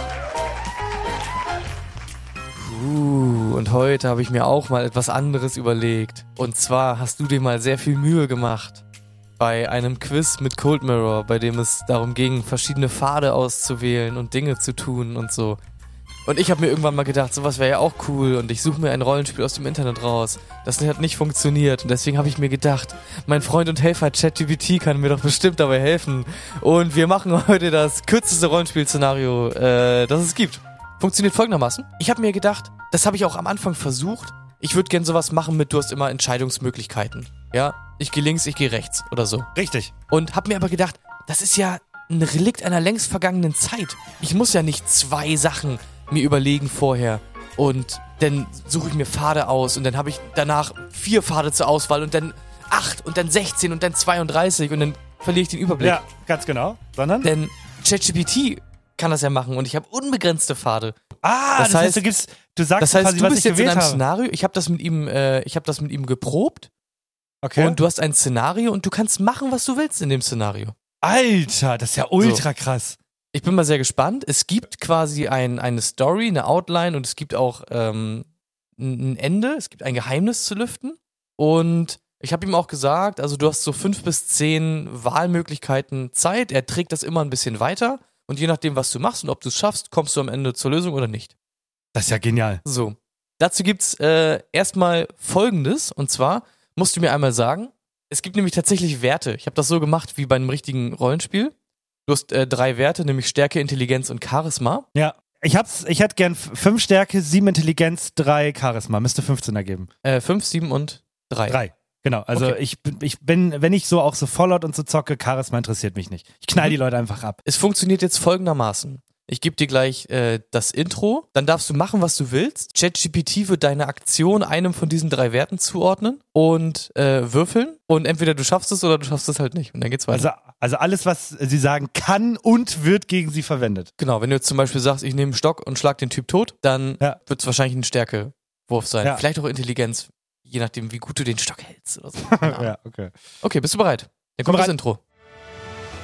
Uh, und heute habe ich mir auch mal etwas anderes überlegt. Und zwar hast du dir mal sehr viel Mühe gemacht bei einem Quiz mit Cold Mirror, bei dem es darum ging, verschiedene Pfade auszuwählen und Dinge zu tun und so. Und ich habe mir irgendwann mal gedacht, sowas wäre ja auch cool und ich suche mir ein Rollenspiel aus dem Internet raus. Das hat nicht funktioniert und deswegen habe ich mir gedacht, mein Freund und Helfer ChatGPT kann mir doch bestimmt dabei helfen. Und wir machen heute das kürzeste Rollenspiel-Szenario, äh, das es gibt. Funktioniert folgendermaßen. Ich habe mir gedacht, das habe ich auch am Anfang versucht. Ich würde gern sowas machen mit, du hast immer Entscheidungsmöglichkeiten. Ja, ich gehe links, ich gehe rechts oder so. Richtig. Und habe mir aber gedacht, das ist ja ein Relikt einer längst vergangenen Zeit. Ich muss ja nicht zwei Sachen mir überlegen vorher und dann suche ich mir Pfade aus und dann habe ich danach vier Pfade zur Auswahl und dann acht und dann sechzehn und dann zweiunddreißig und dann verliere ich den Überblick. Ja, ganz genau. Sondern? Denn ChatGPT kann das ja machen und ich habe unbegrenzte Pfade. Ah, das, das heißt, heißt- du gibst, du sagst Das heißt, quasi, du was bist ich jetzt in gewählt einem habe. Szenario, ich habe das mit ihm, äh, ich habe das mit ihm geprobt Okay. und du hast ein Szenario und du kannst machen, was du willst in dem Szenario. Alter, das ist ja ultra krass. Ich bin mal sehr gespannt. Es gibt quasi ein, eine Story, eine Outline und es gibt auch ähm, ein Ende. Es gibt ein Geheimnis zu lüften. Und ich habe ihm auch gesagt, also du hast so fünf bis zehn Wahlmöglichkeiten Zeit. Er trägt das immer ein bisschen weiter. Und je nachdem, was du machst und ob du es schaffst, kommst du am Ende zur Lösung oder nicht. Das ist ja genial. So. Dazu gibt's äh, erstmal Folgendes. Und zwar musst du mir einmal sagen, es gibt nämlich tatsächlich Werte. Ich habe das so gemacht wie bei einem richtigen Rollenspiel. Du hast äh, drei Werte, nämlich Stärke, Intelligenz und Charisma. Ja. Ich hab's, ich hätte gern f- fünf Stärke, sieben Intelligenz, drei Charisma. Müsste fünfzehn ergeben. Äh, fünf, sieben und drei. Drei. Genau. Also Okay. ich, bin- ich bin, wenn ich so auch so Fallout und so zocke, Charisma interessiert mich nicht. Ich knall die Leute einfach ab. Es funktioniert jetzt folgendermaßen. Ich gebe dir gleich äh, das Intro, dann darfst du machen, was du willst. ChatGPT wird deine Aktion einem von diesen drei Werten zuordnen und äh, würfeln. Und entweder du schaffst es oder du schaffst es halt nicht. Und dann geht's weiter. Also, also alles, was sie sagen, kann und wird gegen sie verwendet. Genau, wenn du jetzt zum Beispiel sagst, ich nehme einen Stock und schlag den Typ tot, dann Ja. wird es wahrscheinlich ein Stärkewurf sein. Ja. Vielleicht auch Intelligenz, je nachdem, wie gut du den Stock hältst oder so. Keine Ahnung. Ja, okay. Okay, bist du bereit? Dann kommt Bereit. das Intro.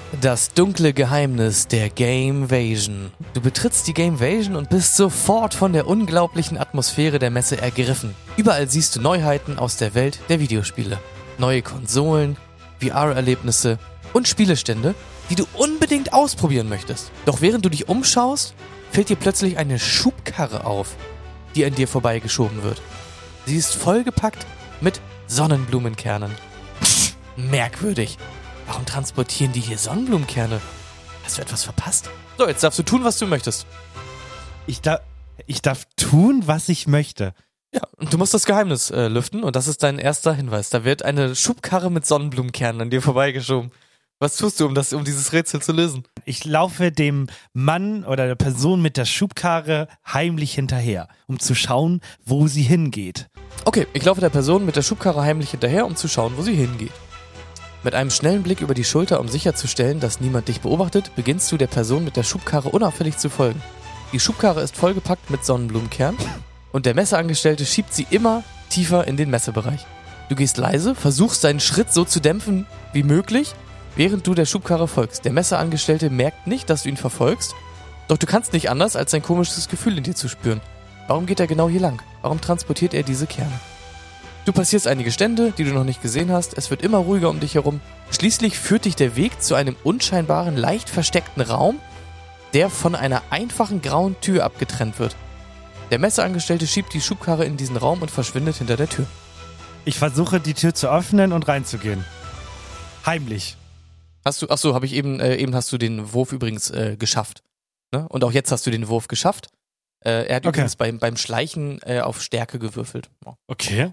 Das dunkle Geheimnis der Gamevasion. Du betrittst die Gamevasion und bist sofort von der unglaublichen Atmosphäre der Messe ergriffen. Überall siehst du Neuheiten aus der Welt der Videospiele. Neue Konsolen, V R-Erlebnisse und Spielestände, die du unbedingt ausprobieren möchtest. Doch während du dich umschaust, fällt dir plötzlich eine Schubkarre auf, die an dir vorbeigeschoben wird. Sie ist vollgepackt mit Sonnenblumenkernen. Pff, merkwürdig. Warum transportieren die hier Sonnenblumenkerne? Hast du etwas verpasst? So, jetzt darfst du tun, was du möchtest. Ich, da, ich darf tun, was ich möchte. Ja, und du musst das Geheimnis äh, lüften und das ist dein erster Hinweis. Da wird eine Schubkarre mit Sonnenblumenkernen an dir vorbeigeschoben. Was tust du, um, das, um dieses Rätsel zu lösen? Ich laufe dem Mann oder der Person mit der Schubkarre heimlich hinterher, um zu schauen, wo sie hingeht. Okay, ich laufe der Person mit der Schubkarre heimlich hinterher, um zu schauen, wo sie hingeht. Mit einem schnellen Blick über die Schulter, um sicherzustellen, dass niemand dich beobachtet, beginnst du der Person mit der Schubkarre unauffällig zu folgen. Die Schubkarre ist vollgepackt mit Sonnenblumenkernen und der Messeangestellte schiebt sie immer tiefer in den Messebereich. Du gehst leise, versuchst deinen Schritt so zu dämpfen wie möglich, während du der Schubkarre folgst. Der Messeangestellte merkt nicht, dass du ihn verfolgst, doch du kannst nicht anders, als ein komisches Gefühl in dir zu spüren. Warum geht er genau hier lang? Warum transportiert er diese Kerne? Du passierst einige Stände, die du noch nicht gesehen hast. Es wird immer ruhiger um dich herum. Schließlich führt dich der Weg zu einem unscheinbaren, leicht versteckten Raum, der von einer einfachen grauen Tür abgetrennt wird. Der Messeangestellte schiebt die Schubkarre in diesen Raum und verschwindet hinter der Tür. Ich versuche, die Tür zu öffnen und reinzugehen. Heimlich. Hast du, achso, habe ich eben, äh, eben hast du den Wurf übrigens äh, geschafft. Ne? Und auch jetzt hast du den Wurf geschafft. Äh, er hat Okay. übrigens beim, beim Schleichen äh, auf Stärke gewürfelt. Ja. Okay.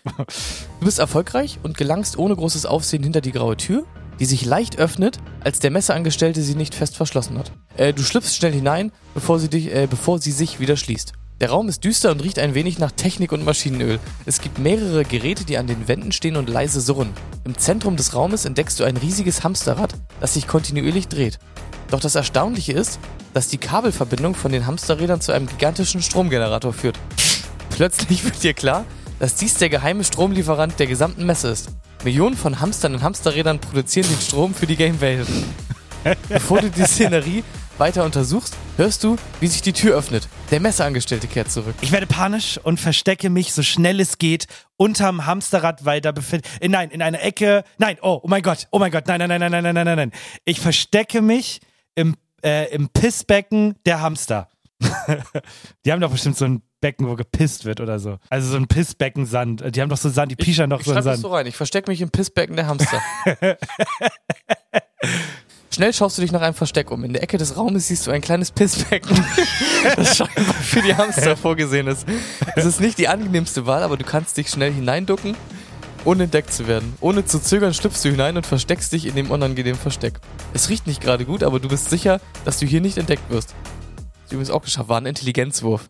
Du bist erfolgreich und gelangst ohne großes Aufsehen hinter die graue Tür, die sich leicht öffnet, als der Messeangestellte sie nicht fest verschlossen hat. Äh, du schlüpfst schnell hinein, bevor sie, dich, äh, bevor sie sich wieder schließt. Der Raum ist düster und riecht ein wenig nach Technik und Maschinenöl. Es gibt mehrere Geräte, die an den Wänden stehen und leise surren. Im Zentrum des Raumes entdeckst du ein riesiges Hamsterrad, das sich kontinuierlich dreht. Doch das Erstaunliche ist, dass die Kabelverbindung von den Hamsterrädern zu einem gigantischen Stromgenerator führt. Plötzlich wird dir klar, dass dies der geheime Stromlieferant der gesamten Messe ist. Millionen von Hamstern und Hamsterrädern produzieren den Strom für die Gamevasion. Bevor du die Szenerie weiter untersuchst, hörst du, wie sich die Tür öffnet. Der Messeangestellte kehrt zurück. Ich werde panisch und verstecke mich so schnell es geht unterm Hamsterrad, weil da befindet. Äh, nein, in einer Ecke. Nein, oh, oh mein Gott, oh mein Gott, nein, nein, nein, nein, nein, nein, nein, nein. Ich verstecke mich im, äh, im Pissbecken der Hamster. Die haben doch bestimmt so ein Becken, wo gepisst wird oder so. Also so ein Pissbecken-Sand. Die haben doch so Sand, die pischern doch ich so einen schreib das Sand. so rein. Ich verstecke mich im Pissbecken der Hamster. Schnell schaust du dich nach einem Versteck um. In der Ecke des Raumes siehst du ein kleines Pissbecken, das scheinbar für die Hamster vorgesehen ist. Es ist nicht die angenehmste Wahl, aber du kannst dich schnell hineinducken, ohne entdeckt zu werden. Ohne zu zögern schlüpfst du hinein und versteckst dich in dem unangenehmen Versteck. Es riecht nicht gerade gut, aber du bist sicher, dass du hier nicht entdeckt wirst. Das ist übrigens auch geschafft, war ein Intelligenzwurf.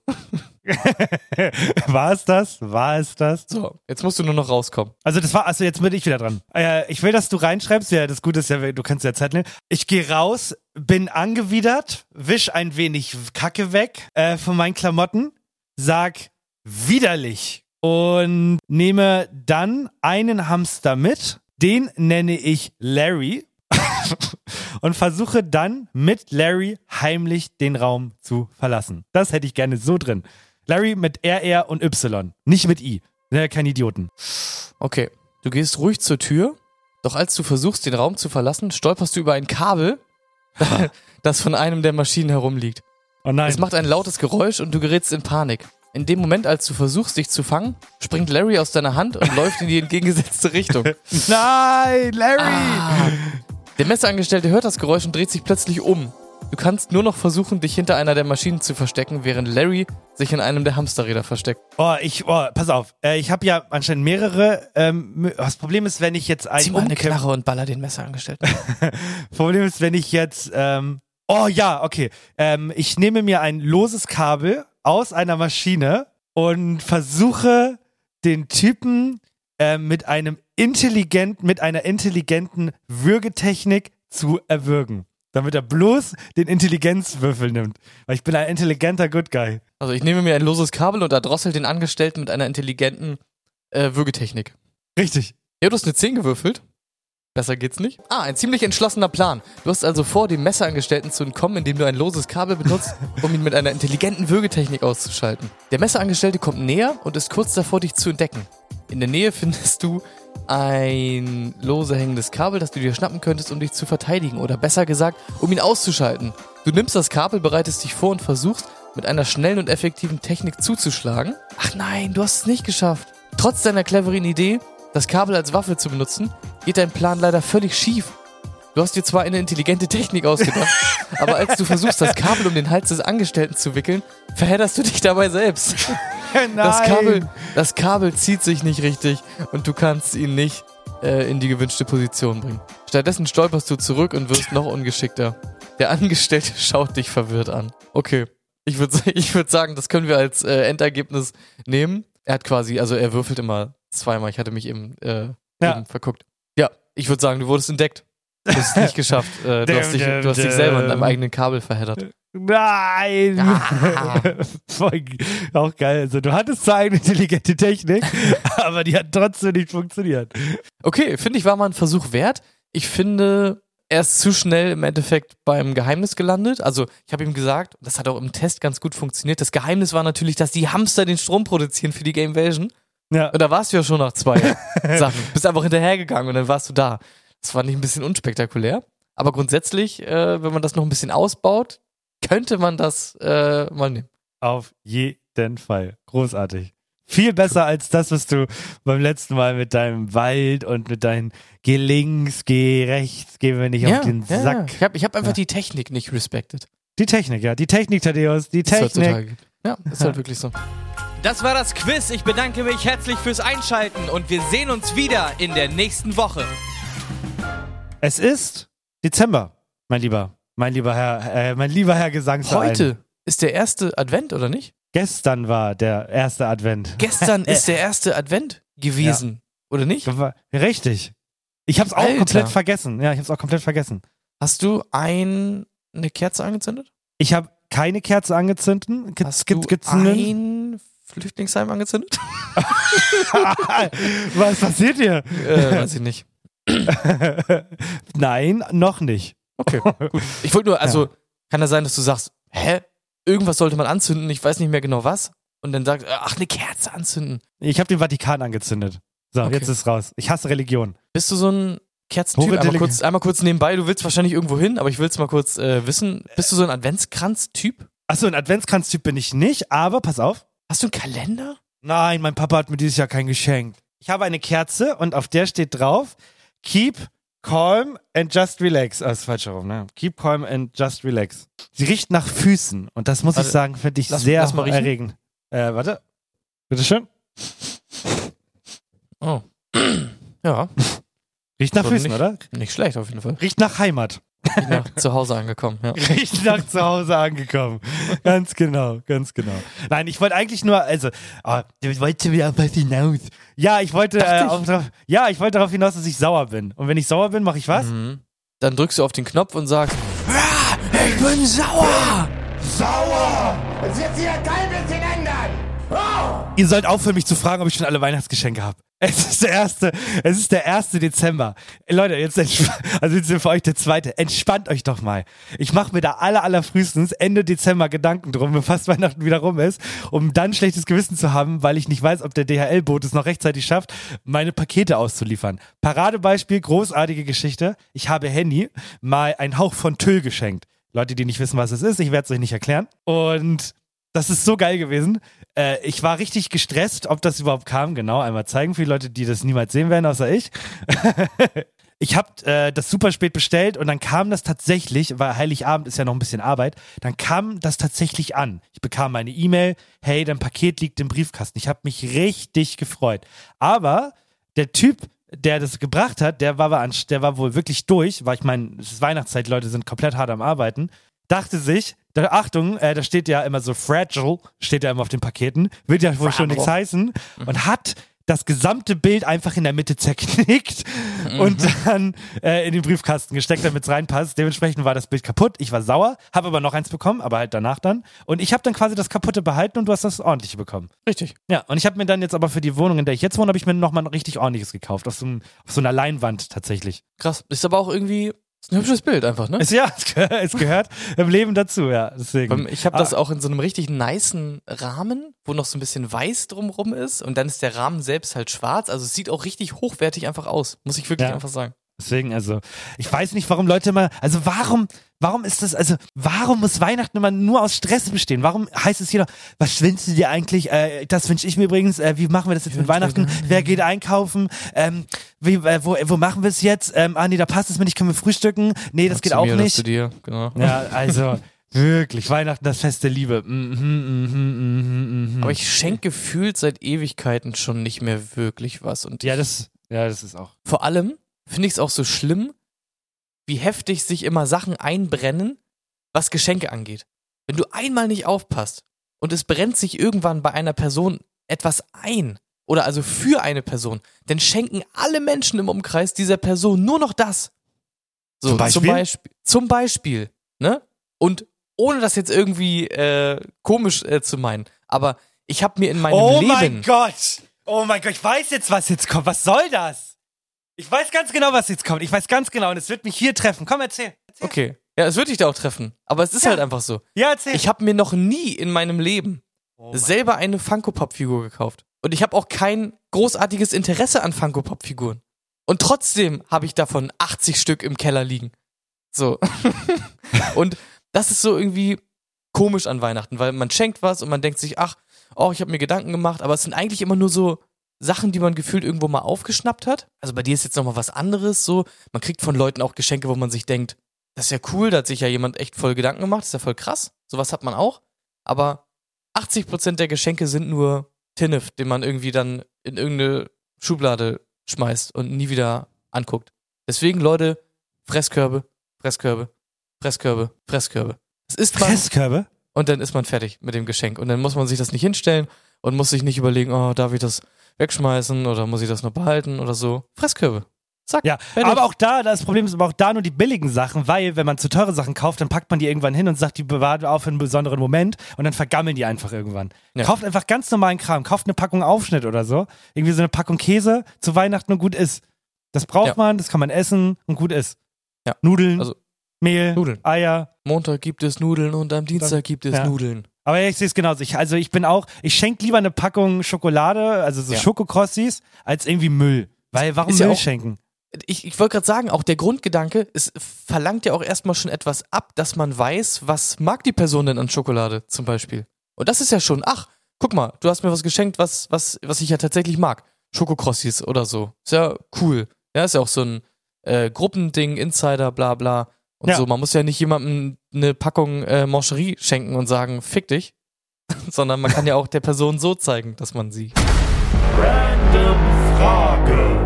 War es das? War es das? So, jetzt musst du nur noch rauskommen. Also das war, also jetzt bin ich wieder dran. Äh, ich will, dass du reinschreibst. Ja, das Gute ist ja, du kannst ja Zeit nehmen. Ich gehe raus, bin angewidert, wisch ein wenig Kacke weg äh, von meinen Klamotten, sag widerlich und nehme dann einen Hamster mit. Den nenne ich Larry. Und versuche dann mit Larry heimlich den Raum zu verlassen. Das hätte ich gerne so drin. Larry mit R, R und Y, nicht mit I. Ja, kein Idioten. Okay, du gehst ruhig zur Tür, doch als du versuchst, den Raum zu verlassen, stolperst du über ein Kabel, das von einem der Maschinen herumliegt. Oh nein. Es macht ein lautes Geräusch und du gerätst in Panik. In dem Moment, als du versuchst, dich zu fangen, springt Larry aus deiner Hand und läuft in die entgegengesetzte Richtung. Nein, Larry! Ah. Der Messeangestellte hört das Geräusch und dreht sich plötzlich um. Du kannst nur noch versuchen, dich hinter einer der Maschinen zu verstecken, während Larry sich in einem der Hamsterräder versteckt. Oh, ich, oh, pass auf. Äh, ich habe ja anscheinend mehrere. Ähm, das Problem ist, wenn ich jetzt einen Zieh mal eine umkipp- Knarre und baller den Messeangestellten. Problem ist, wenn ich jetzt. Ähm, oh ja, okay. Ähm, ich nehme mir ein loses Kabel aus einer Maschine und versuche den Typen äh, mit einem intelligent, mit einer intelligenten Würgetechnik zu erwürgen. Damit er bloß den Intelligenzwürfel nimmt. Weil ich bin ein intelligenter Good Guy. Also ich nehme mir ein loses Kabel und erdrossel den Angestellten mit einer intelligenten äh, Würgetechnik. Richtig. Ja, du hast eine zehn gewürfelt. Besser geht's nicht. Ah, ein ziemlich entschlossener Plan. Du hast also vor, dem Messerangestellten zu entkommen, indem du ein loses Kabel benutzt, um ihn mit einer intelligenten Würgetechnik auszuschalten. Der Messerangestellte kommt näher und ist kurz davor, dich zu entdecken. In der Nähe findest du ein lose hängendes Kabel, das du dir schnappen könntest, um dich zu verteidigen. Oder besser gesagt, um ihn auszuschalten. Du nimmst das Kabel, bereitest dich vor und versuchst, mit einer schnellen und effektiven Technik zuzuschlagen. Ach nein, du hast es nicht geschafft. Trotz deiner cleveren Idee, das Kabel als Waffe zu benutzen, geht dein Plan leider völlig schief. Du hast dir zwar eine intelligente Technik ausgedacht, aber als du versuchst, das Kabel um den Hals des Angestellten zu wickeln, verhedderst du dich dabei selbst. Nein. Das Kabel, das Kabel zieht sich nicht richtig und du kannst ihn nicht äh, in die gewünschte Position bringen. Stattdessen stolperst du zurück und wirst noch ungeschickter. Der Angestellte schaut dich verwirrt an. Okay, ich würde ich würd sagen, das können wir als äh, Endergebnis nehmen. Er hat quasi, also er würfelt immer zweimal. Ich hatte mich eben, äh, Ja. eben verguckt. Ja, ich würde sagen, du wurdest entdeckt. Du hast es nicht geschafft. Äh, du, hast dich, du hast dich selber in deinem eigenen Kabel verheddert. Nein! Ah. Voll, auch geil. Also, du hattest zwar eine intelligente Technik, aber die hat trotzdem nicht funktioniert. Okay, finde ich, war mal ein Versuch wert. Ich finde, er ist zu schnell im Endeffekt beim Geheimnis gelandet. Also, ich habe ihm gesagt, das hat auch im Test ganz gut funktioniert. Das Geheimnis war natürlich, dass die Hamster den Strom produzieren für die Gamevasion. Ja. Und da warst du ja schon nach zwei Sachen. Bist einfach hinterhergegangen und dann warst du da. Das fand ich ein bisschen unspektakulär. Aber grundsätzlich, äh, wenn man das noch ein bisschen ausbaut, könnte man das äh, mal nehmen. Auf jeden Fall. Großartig. Viel besser als das, was du beim letzten Mal mit deinem Wald und mit deinen Geh links, geh rechts, geh mir nicht ja, auf den ja, Sack. Ich habe ich hab einfach Ja. die Technik nicht respected. Die Technik, ja. Die Technik, Thaddeus. Die Das ist heutzutage Technik. gibt. Ja, ist halt wirklich so. Das war das Quiz. Ich bedanke mich herzlich fürs Einschalten und wir sehen uns wieder in der nächsten Woche. Es ist Dezember, mein lieber, mein lieber Herr, äh, mein lieber Herr Gesangsverein. Heute ist der erste Advent, oder nicht? Gestern war der erste Advent. Gestern ist der erste Advent gewesen, oder nicht? War- Richtig. Ich hab's auch Alter. komplett vergessen. Ja, ich hab's auch komplett vergessen. Hast du ein, eine Kerze angezündet? Ich habe keine Kerze angezündet. Ge Hast ge du gezündet. ein Flüchtlingsheim angezündet? Was passiert hier? äh, weiß ich nicht. Nein, noch nicht. Okay, gut. Ich wollte nur, also, kann das sein, dass du sagst, hä? Irgendwas sollte man anzünden, ich weiß nicht mehr genau was. Und dann sagst, ach, eine Kerze anzünden. Ich habe den Vatikan angezündet. So, Okay. jetzt ist raus. Ich hasse Religion. Bist du so ein Kerzentyp? Hohe Einmal Delega- kurz, einmal kurz nebenbei, du willst wahrscheinlich irgendwo hin, aber ich will es mal kurz äh, wissen. Bist du so ein Adventskranz-Typ? Achso, ein Adventskranz-Typ bin ich nicht, aber pass auf. Hast du einen Kalender? Nein, mein Papa hat mir dieses Jahr kein geschenkt. Ich habe eine Kerze und auf der steht drauf, keep calm and just relax. Ah, ist falsch herum, ne? Keep calm and just relax. Sie riecht nach Füßen und das muss Warte, ich sagen, finde ich lass- sehr lass mal riechen. erregend. Äh, warte. Bitteschön. Oh. Ja, Riecht nach Also Füßen, nicht- oder? nicht schlecht auf jeden Fall. Riecht nach Heimat. Ich bin nach zu Hause angekommen, ja. Riecht nach zu Hause angekommen. Ganz genau, ganz genau. Nein, ich wollte eigentlich nur, also, oh, ich wollte wieder auf was hinaus. Ja, ich wollte, äh, Dachte ich. auch drauf, ja, ich wollte darauf hinaus, dass ich sauer bin. Und wenn ich sauer bin, mache ich was? Mhm. Dann drückst du auf den Knopf und sagst, "Ah, ich bin sauer! Sauer! Es wird sich ein klein bisschen ändern! Oh! Ihr sollt aufhören, mich zu fragen, ob ich schon alle Weihnachtsgeschenke habe. Es ist der erste, es ist der erste Dezember. Ey, Leute, jetzt entsp- also jetzt für euch der zweite. Entspannt euch doch mal. Ich mache mir da aller, aller frühestens Ende Dezember Gedanken drum, wenn fast Weihnachten wieder rum ist, um dann schlechtes Gewissen zu haben, weil ich nicht weiß, ob der D H L-Boot es noch rechtzeitig schafft, meine Pakete auszuliefern. Paradebeispiel, großartige Geschichte. Ich habe Henny mal einen Hauch von Tüll geschenkt. Leute, die nicht wissen, was es ist, ich werde es euch nicht erklären. Und das ist so geil gewesen. Äh, ich war richtig gestresst, ob das überhaupt kam. Genau, einmal zeigen für die Leute, die das niemals sehen werden, außer ich. Ich habe äh, das super spät bestellt und dann kam das tatsächlich, weil Heiligabend ist ja noch ein bisschen Arbeit, dann kam das tatsächlich an. Ich bekam eine E-Mail, hey, dein Paket liegt im Briefkasten. Ich habe mich richtig gefreut. Aber der Typ, der das gebracht hat, der war, der war wohl wirklich durch, weil ich meine, es ist Weihnachtszeit, die Leute sind komplett hart am Arbeiten, dachte sich, da, Achtung, äh, da steht ja immer so fragile, steht ja immer auf den Paketen, will ja wohl schon nichts heißen, und hat das gesamte Bild einfach in der Mitte zerknickt mhm. und dann äh, in den Briefkasten gesteckt, damit es reinpasst. Dementsprechend war das Bild kaputt. Ich war sauer, habe aber noch eins bekommen, aber halt danach dann. Und ich habe dann quasi das kaputte behalten und du hast das ordentliche bekommen. Richtig. Ja, und ich habe mir dann jetzt aber für die Wohnung, in der ich jetzt wohne, habe ich mir nochmal ein richtig ordentliches gekauft. Auf so, ein, auf so einer Leinwand tatsächlich. Krass. Ist aber auch irgendwie ist ein hübsches Bild einfach, ne? Ist, ja, es gehört, es gehört im Leben dazu, ja. Deswegen. Ich habe das auch in so einem richtig nicen Rahmen, wo noch so ein bisschen weiß drumrum ist und dann ist der Rahmen selbst halt schwarz. Also es sieht auch richtig hochwertig einfach aus, muss ich wirklich ja. einfach sagen. Deswegen, also, ich weiß nicht, warum Leute immer, also warum, warum ist das, also, warum muss Weihnachten immer nur aus Stress bestehen? Warum heißt es hier noch, was wünschst du dir eigentlich? Äh, das wünsche ich mir übrigens, äh, wie machen wir das jetzt mit Weihnachten? Wer geht einkaufen? Ähm, wie, äh, wo, wo machen wir es jetzt? Ähm, ah, nee, da passt es mir nicht, können wir frühstücken? Nee, das ja, geht auch mir, nicht. Zu dir, genau. Ja, also, wirklich, Weihnachten, das Fest der Liebe. Mhm, mhm, mhm, mhm. Aber ich schenke gefühlt seit Ewigkeiten schon nicht mehr wirklich was. Und ja, das, ja, das ist auch. Vor allem finde ich es auch so schlimm, wie heftig sich immer Sachen einbrennen, was Geschenke angeht. Wenn du einmal nicht aufpasst und es brennt sich irgendwann bei einer Person etwas ein, oder also für eine Person, dann schenken alle Menschen im Umkreis dieser Person nur noch das. So, zum Beispiel? Zum Beispiel, zum Beispiel, ne? Und ohne das jetzt irgendwie äh, komisch äh, zu meinen, aber ich habe mir in meinem oh Leben... Oh mein Gott! Oh mein Gott, ich weiß jetzt, was jetzt kommt. Was soll das? Ich weiß ganz genau, was jetzt kommt. Ich weiß ganz genau und es wird mich hier treffen. Komm, erzähl. erzähl. Okay. Ja, es wird dich da auch treffen. Aber es ist ja. halt einfach so. Ja, erzähl. Ich habe mir noch nie in meinem Leben oh selber eine Funko-Pop-Figur gekauft. Und ich habe auch kein großartiges Interesse an Funko-Pop-Figuren. Und trotzdem habe ich davon achtzig Stück im Keller liegen. So. Und das ist so irgendwie komisch an Weihnachten, weil man schenkt was und man denkt sich, ach, oh, ich habe mir Gedanken gemacht, aber es sind eigentlich immer nur so Sachen, die man gefühlt irgendwo mal aufgeschnappt hat. Also bei dir ist jetzt nochmal was anderes so. Man kriegt von Leuten auch Geschenke, wo man sich denkt, das ist ja cool, da hat sich ja jemand echt voll Gedanken gemacht, das ist ja voll krass. Sowas hat man auch. Aber achtzig Prozent der Geschenke sind nur Tinnef, den man irgendwie dann in irgendeine Schublade schmeißt und nie wieder anguckt. Deswegen, Leute, Fresskörbe, Fresskörbe, Fresskörbe, Fresskörbe. Das ist man, Fresskörbe? Und dann ist man fertig mit dem Geschenk. Und dann muss man sich das nicht hinstellen und muss sich nicht überlegen, oh, darf ich das wegschmeißen oder muss ich das noch behalten oder so. Fresskörbe. Zack. Ja, fertig. Aber auch da, das Problem ist aber auch da nur die billigen Sachen, weil wenn man zu teure Sachen kauft, dann packt man die irgendwann hin und sagt, die bewahrt auf für einen besonderen Moment und dann vergammeln die einfach irgendwann. Ja. Kauft einfach ganz normalen Kram, kauft eine Packung Aufschnitt oder so, irgendwie so eine Packung Käse zu Weihnachten und gut ist. Das braucht ja. man, das kann man essen und gut ist. Ja. Nudeln, also, Mehl, Nudeln. Eier. Montag gibt es Nudeln und am Dienstag dann, gibt es ja. Nudeln. Aber ich sehe es genauso. Ich, also ich bin auch, ich schenke lieber eine Packung Schokolade, also so ja. Schokokrossis, als irgendwie Müll. Weil warum Müll ja auch, schenken? Ich, ich wollte gerade sagen, auch der Grundgedanke, es verlangt ja auch erstmal schon etwas ab, dass man weiß, was mag die Person denn an Schokolade zum Beispiel. Und das ist ja schon, ach, guck mal, du hast mir was geschenkt, was, was, was ich ja tatsächlich mag. Schokokrossis oder so. Ist ja cool. Ja, ist ja auch so ein äh, Gruppending, Insider, bla bla. Und ja. so, man muss ja nicht jemandem eine Packung äh, Mancherie schenken und sagen, fick dich, sondern man kann ja auch der Person so zeigen, dass man sie. Random Frage.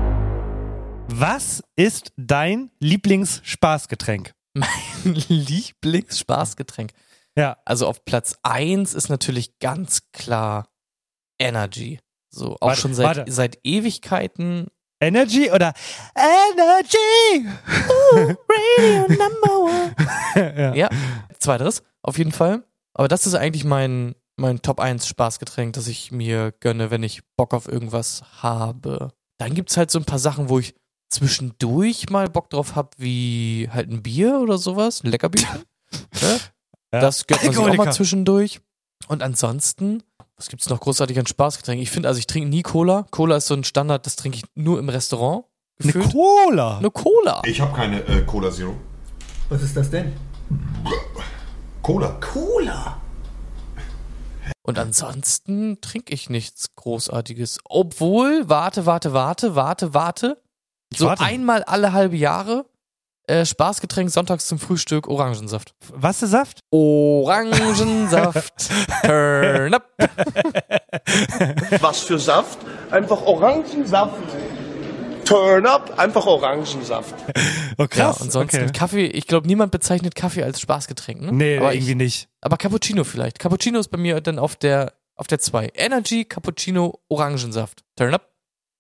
Was ist dein Lieblingsspaßgetränk? Mein Lieblingsspaßgetränk? Ja. Also auf Platz eins ist natürlich ganz klar Energy. So, auch warte, schon seit, warte. seit Ewigkeiten. Energy oder Energy? Ooh, Radio Number One. ja. ja, zweiteres, auf jeden Fall. Aber das ist eigentlich mein, mein Top eins Spaßgetränk, das ich mir gönne, wenn ich Bock auf irgendwas habe. Dann gibt's halt so ein paar Sachen, wo ich zwischendurch mal Bock drauf habe, wie halt ein Bier oder sowas, ein Leckerbierchen. ja? Ja. Das gönnt man sich auch mal zwischendurch. Und ansonsten, was gibt's noch großartig an Spaßgetränken? Ich finde, also ich trinke nie Cola. Cola ist so ein Standard, das trinke ich nur im Restaurant. Gefühlt. Eine Cola? Eine Cola. Ich habe keine äh, Cola Zero. Was ist das denn? Cola. Cola? Und ansonsten trinke ich nichts Großartiges. Obwohl, warte, warte, warte, warte, warte. So warte. Einmal alle halbe Jahre äh, Spaßgetränk sonntags zum Frühstück Orangensaft. Was für Saft? Orangensaft. Turn up. Was für Saft? Einfach Orangensaft. Turn up, einfach Orangensaft. Oh krass. Ja, ansonsten okay. Kaffee, ich glaube, niemand bezeichnet Kaffee als Spaßgetränk, ne? Nee, aber irgendwie ich, nicht. Aber Cappuccino vielleicht. Cappuccino ist bei mir dann auf der auf der zwei. Energy, Cappuccino, Orangensaft. Turn up.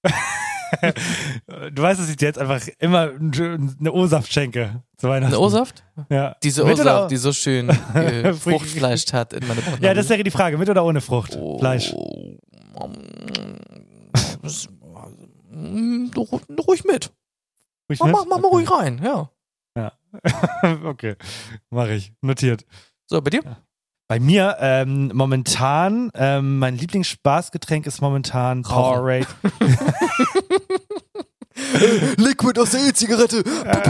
Du weißt, dass ich dir jetzt einfach immer eine O-Saft schenke zu Weihnachten. Eine O-Saft? Ja. Diese Mit oder- O-Saft, die so schön äh, Fruchtfleisch hat in meine Portemonnaie. Ja, das wäre die Frage. Mit oder ohne Frucht? Oh. Fleisch. Das- Ruhig mit. Ruhig Mach, mit? mach, mach mal Okay. ruhig rein, ja. Ja. Okay, mache ich. Notiert. So, bei dir? Bei mir ähm, momentan, ähm, mein Lieblingsspaßgetränk ist momentan Powerade. Liquid aus der E-Zigarette.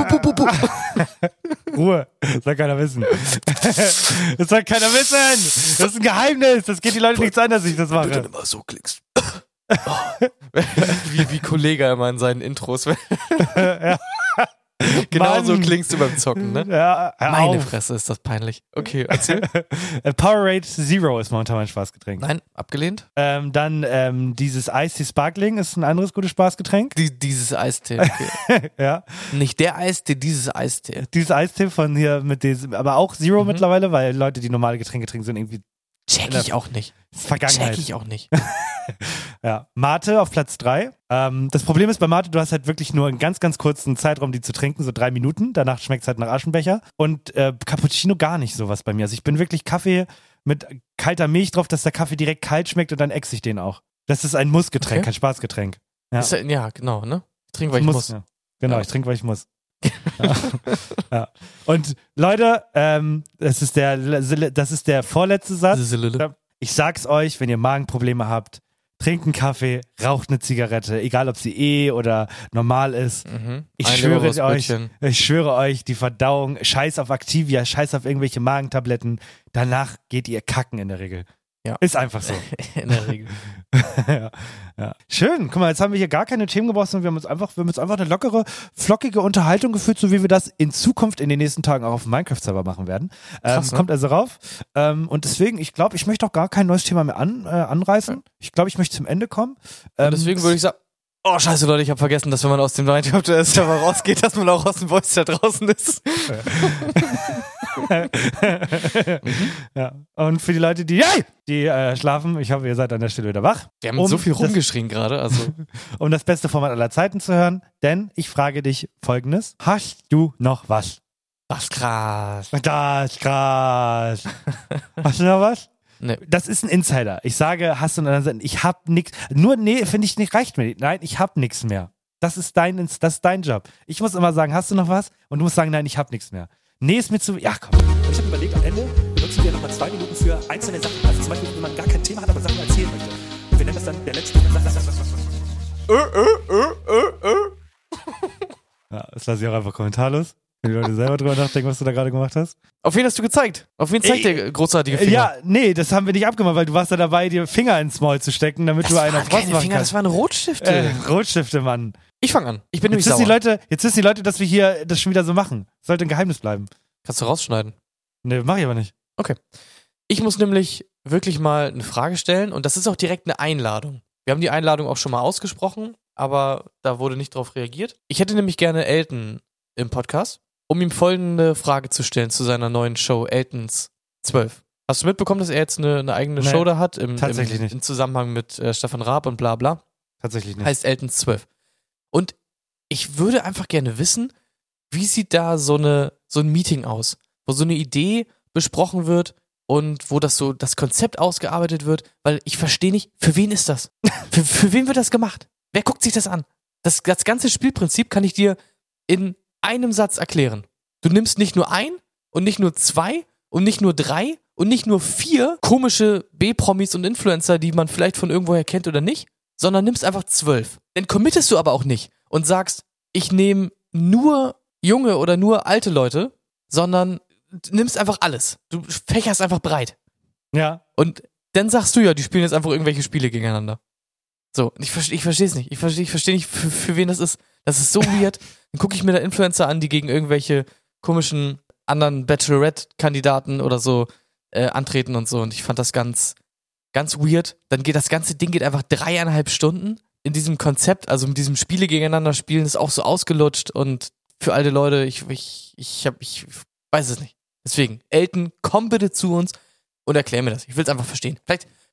Ruhe, das soll keiner wissen. Das soll keiner wissen. Das ist ein Geheimnis. Das geht die Leute nichts an, dass ich das mache. Du dann immer so klickst. wie, wie Kollege immer in seinen Intros. Ja. Genau so Mann. klingst du beim Zocken, ne? Ja, hör Meine auf. Fresse, ist das peinlich. Okay, erzähl. Powerade Zero ist momentan mein Spaßgetränk. Nein, abgelehnt. Ähm, dann ähm, dieses Ice-Tea Sparkling ist ein anderes gutes Spaßgetränk. Die, dieses Eistee. Okay. Ja. Nicht der Eistee, dieses Eistee. Dieses Eistee von hier mit diesem, aber auch Zero Mhm. mittlerweile, weil Leute, die normale Getränke trinken, sind irgendwie Check ich auch nicht. Vergangenheit. Check ich auch nicht. Ja, Mate auf Platz drei. Ähm, das Problem ist bei Mate, du hast halt wirklich nur einen ganz, ganz kurzen Zeitraum, die zu trinken, so drei Minuten. Danach schmeckt es halt nach Aschenbecher. Und äh, Cappuccino gar nicht sowas bei mir. Also ich bin wirklich Kaffee mit kalter Milch drauf, dass der Kaffee direkt kalt schmeckt und dann ex ich den auch. Das ist ein Mussgetränk, Okay. kein Spaßgetränk. Ja, Ist ja, ja, genau, ne? Ich trinke, weil ich muss. Ja. Genau, Ja. ich trinke, weil ich muss. Ja. Ja. Und Leute, ähm, das ist der, das ist der vorletzte Satz. Ich sag's euch, wenn ihr Magenprobleme habt, trinkt einen Kaffee, raucht eine Zigarette, egal ob sie eh oder normal ist. Mhm. Ich Ein schwöre euch, Leberwurstbrötchen. ich schwöre euch, die Verdauung, scheiß auf Activia, scheiß auf irgendwelche Magentabletten, danach geht ihr kacken in der Regel. Ja. Ist einfach so. In der Regel. ja, ja. Schön. Guck mal, jetzt haben wir hier gar keine Themen gebraucht, sondern wir haben uns einfach, wir haben jetzt einfach eine lockere, flockige Unterhaltung geführt, so wie wir das in Zukunft in den nächsten Tagen auch auf dem Minecraft-Server machen werden. Krass, ähm, ne? Kommt also rauf. Ähm, und deswegen, ich glaube, ich möchte auch gar kein neues Thema mehr an, äh, anreißen. Ich glaube, ich möchte zum Ende kommen. Ähm, Und deswegen würde ich sagen, oh scheiße Leute, ich habe vergessen, dass wenn man aus dem Minecraft-Server rausgeht, dass man auch aus dem Voice da draußen ist. Ja. Und für die Leute, die, hey, die äh, schlafen, ich hoffe, ihr seid an der Stelle wieder wach. Wir haben Um so viel das- rumgeschrien gerade, also Um das beste Format aller Zeiten zu hören, denn ich frage dich Folgendes. Hast du noch was? das ist krass. Das ist krass. Hast du noch was? Nee. Das ist ein Insider. Ich sage, hast du noch, ich hab nix. Nur, nee, finde ich nicht, reicht mir nicht. Nein, ich hab nix mehr. Das ist dein, Ins- das ist dein Job. Ich muss immer sagen, hast du noch was? Und du musst sagen, nein, ich hab nichts mehr. Nee, ist mir zu, ja, komm. Und ich habe überlegt, am Ende benutzen wir nochmal zwei Minuten für einzelne Sachen. Also zum Beispiel, wenn man gar kein Thema hat, aber Sachen erzählen möchte. Und wir nennen das dann der letzte. Ja, das lasse ich auch einfach kommentarlos. Wenn die Leute selber drüber nachdenken, was du da gerade gemacht hast. Auf wen hast du gezeigt? Auf wen zeigt Ey, der großartige Finger? Ja, nee, das haben wir nicht abgemacht, weil du warst da dabei, dir Finger ins Maul zu stecken, damit das du einen waren auf Frost keine machen Finger, kannst. das waren Rotstifte. Äh, Rotstifte, Mann. Ich fange an. Ich bin nämlich Jetzt wissen, sauer. die Leute, jetzt wissen die Leute, dass wir hier das schon wieder so machen. Sollte ein Geheimnis bleiben. Kannst du rausschneiden. Nee, mach ich aber nicht. Okay. Ich muss nämlich wirklich mal eine Frage stellen und das ist auch direkt eine Einladung. Wir haben die Einladung auch schon mal ausgesprochen, aber da wurde nicht drauf reagiert. Ich hätte nämlich gerne Elton im Podcast, um ihm folgende Frage zu stellen zu seiner neuen Show Eltons zwölf. Hast du mitbekommen, dass er jetzt eine, eine eigene Nee, Show da hat? Im, tatsächlich im, nicht. Im Zusammenhang mit äh, Stefan Raab und bla bla. Tatsächlich nicht. Heißt Eltons zwölf. Und ich würde einfach gerne wissen, wie sieht da so, eine, so ein Meeting aus, wo so eine Idee besprochen wird und wo das so das Konzept ausgearbeitet wird, weil ich verstehe nicht, für wen ist das? für, für wen wird das gemacht? Wer guckt sich das an? Das, das ganze Spielprinzip kann ich dir in einem Satz erklären. Du nimmst nicht nur ein und nicht nur zwei und nicht nur drei und nicht nur vier komische B-Promis und Influencer, die man vielleicht von irgendwoher kennt oder nicht, sondern nimmst einfach zwölf. Dann committest du aber auch nicht und sagst, ich nehme nur junge oder nur alte Leute, sondern nimmst einfach alles. Du fächerst einfach breit. Ja. Und dann sagst du ja, die spielen jetzt einfach irgendwelche Spiele gegeneinander. So, ich, verste- ich verstehe es nicht. Ich verstehe ich versteh nicht, für, für wen das ist. Das ist so weird. Dann gucke ich mir da Influencer an, die gegen irgendwelche komischen anderen Bachelorette-Kandidaten oder so äh, antreten und so. Und ich fand das ganz, ganz weird. Dann geht das ganze Ding geht einfach dreieinhalb Stunden in diesem Konzept, also mit diesem Spiele gegeneinander spielen, ist auch so ausgelutscht und für alte Leute, ich, ich, ich hab, ich weiß es nicht. Deswegen, Elton, komm bitte zu uns und erklär mir das. Ich will es einfach verstehen. Vielleicht,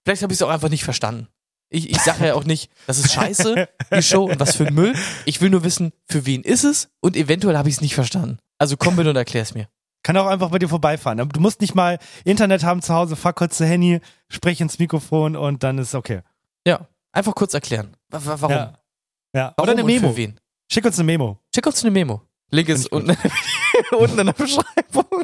Vielleicht habe ich es auch einfach nicht verstanden. Ich, ich sage ja auch nicht, das ist scheiße, die Show und was für ein Müll. Ich will nur wissen, für wen ist es und eventuell habe ich es nicht verstanden. Also komm bitte und erklär's mir. Kann auch einfach bei dir vorbeifahren. Du musst nicht mal Internet haben zu Hause, fahr kurz zu Handy, sprech ins Mikrofon und dann ist okay. Ja, einfach kurz erklären. W- warum? Ja. ja. Warum Oder eine und Memo. für wen? Schick uns eine Memo. Schick uns eine Memo. Link ist unten, unten in der Beschreibung.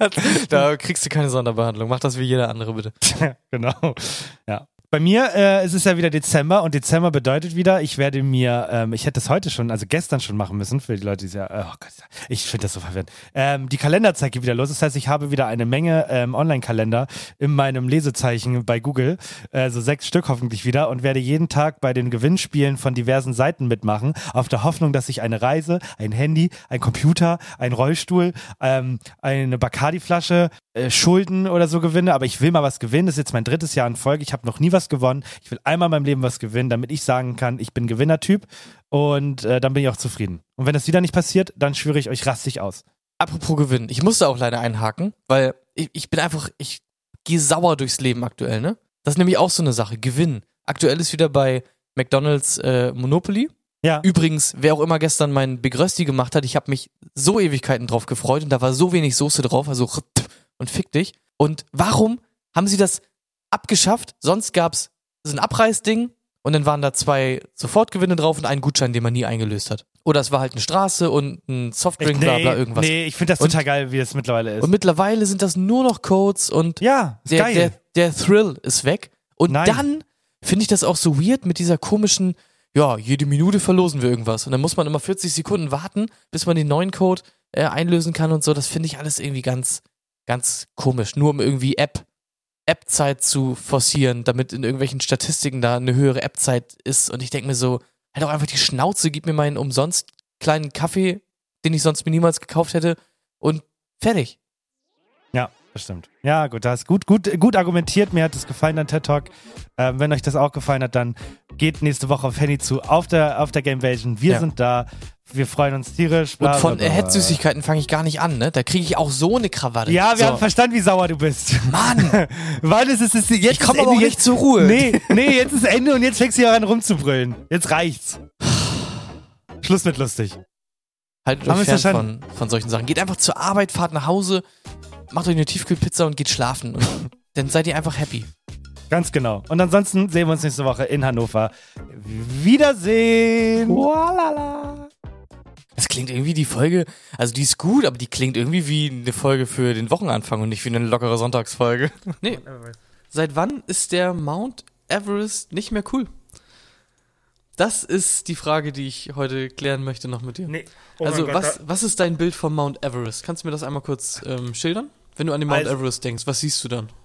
Da kriegst du keine Sonderbehandlung. Mach das wie jeder andere, bitte. Genau. Ja. Bei mir äh, es ist ja wieder Dezember und Dezember bedeutet wieder, ich werde mir, ähm, ich hätte es heute schon, also gestern schon machen müssen, für die Leute, die es ja, oh Gott, ich finde das so verwirrend. Ähm, die Kalenderzeit geht wieder los, das heißt, ich habe wieder eine Menge ähm, Online-Kalender in meinem Lesezeichen bei Google, äh, so sechs Stück hoffentlich wieder und werde jeden Tag bei den Gewinnspielen von diversen Seiten mitmachen, auf der Hoffnung, dass ich eine Reise, ein Handy, ein Computer, ein Rollstuhl, ähm, eine Bacardi-Flasche, äh, Schulden oder so gewinne, aber ich will mal was gewinnen, das ist jetzt mein drittes Jahr in Folge, ich habe noch nie was gewonnen. Ich will einmal in meinem Leben was gewinnen, damit ich sagen kann, ich bin Gewinnertyp und äh, dann bin ich auch zufrieden. Und wenn das wieder nicht passiert, dann schwöre ich euch rastig aus. Apropos Gewinn, ich musste auch leider einhaken, weil ich, ich bin einfach, ich gehe sauer durchs Leben aktuell, ne? Das ist nämlich auch so eine Sache, Gewinn. Aktuell ist wieder bei McDonald's äh, Monopoly. Ja. Übrigens, wer auch immer gestern meinen Big Rösti gemacht hat, ich habe mich so Ewigkeiten drauf gefreut und da war so wenig Soße drauf, also und fick dich. Und warum haben sie das abgeschafft? Sonst gab's so ein Abreißding und dann waren da zwei Sofortgewinne drauf und einen Gutschein, den man nie eingelöst hat. Oder es war halt eine Straße und ein Softdrink, nee, bla bla irgendwas. Nee, ich finde das und, total geil, wie es mittlerweile ist. Und mittlerweile sind das nur noch Codes und ja, ist der, geil. der, der Thrill ist weg. Und Nein. dann finde ich das auch so weird mit dieser komischen, ja, jede Minute verlosen wir irgendwas. Und dann muss man immer vierzig Sekunden warten, bis man den neuen Code äh, einlösen kann und so. Das finde ich alles irgendwie ganz, ganz komisch. Nur um irgendwie App App-Zeit zu forcieren, damit in irgendwelchen Statistiken da eine höhere App-Zeit ist. Und ich denke mir so, halt auch einfach die Schnauze, gib mir meinen umsonst kleinen Kaffee, den ich sonst mir niemals gekauft hätte und fertig. Ja, das stimmt. Ja, gut, das ist gut, gut, gut argumentiert. Mir hat es gefallen, dein TED Talk. Ähm, wenn euch das auch gefallen hat, dann geht nächste Woche auf Handy zu, auf der, auf der Gamevasion. Wir Ja. sind da. Wir freuen uns tierisch. Bla, Und von bla, äh, bla. Head-Süßigkeiten fange ich gar nicht an, ne? Da kriege ich auch so eine Krawatte. Ja, wir so. haben verstanden, wie sauer du bist. Mann! Weil es ist, es ist jetzt Ich komme ist aber auch Ende, nicht jetzt, zur Ruhe. Nee, nee, jetzt ist Ende und jetzt fängst du hier an rumzubrüllen. Jetzt reicht's. Schluss mit lustig. Haltet Haben euch wir's fern verstanden? von, von solchen Sachen. Geht einfach zur Arbeit, fahrt nach Hause, macht euch eine Tiefkühlpizza und geht schlafen. Und dann seid ihr einfach happy. Ganz genau. Und ansonsten sehen wir uns nächste Woche in Hannover. Wiedersehen. Walala. Das klingt irgendwie die Folge, also die ist gut, aber die klingt irgendwie wie eine Folge für den Wochenanfang und nicht wie eine lockere Sonntagsfolge. Nee. Seit wann ist der Mount Everest nicht mehr cool? Das ist die Frage, die ich heute klären möchte noch mit dir. Nee. Oh also mein Gott, was, was ist dein Bild vom Mount Everest? Kannst du mir das einmal kurz ähm, schildern? Wenn du an den Mount Also- Everest denkst, was siehst du dann?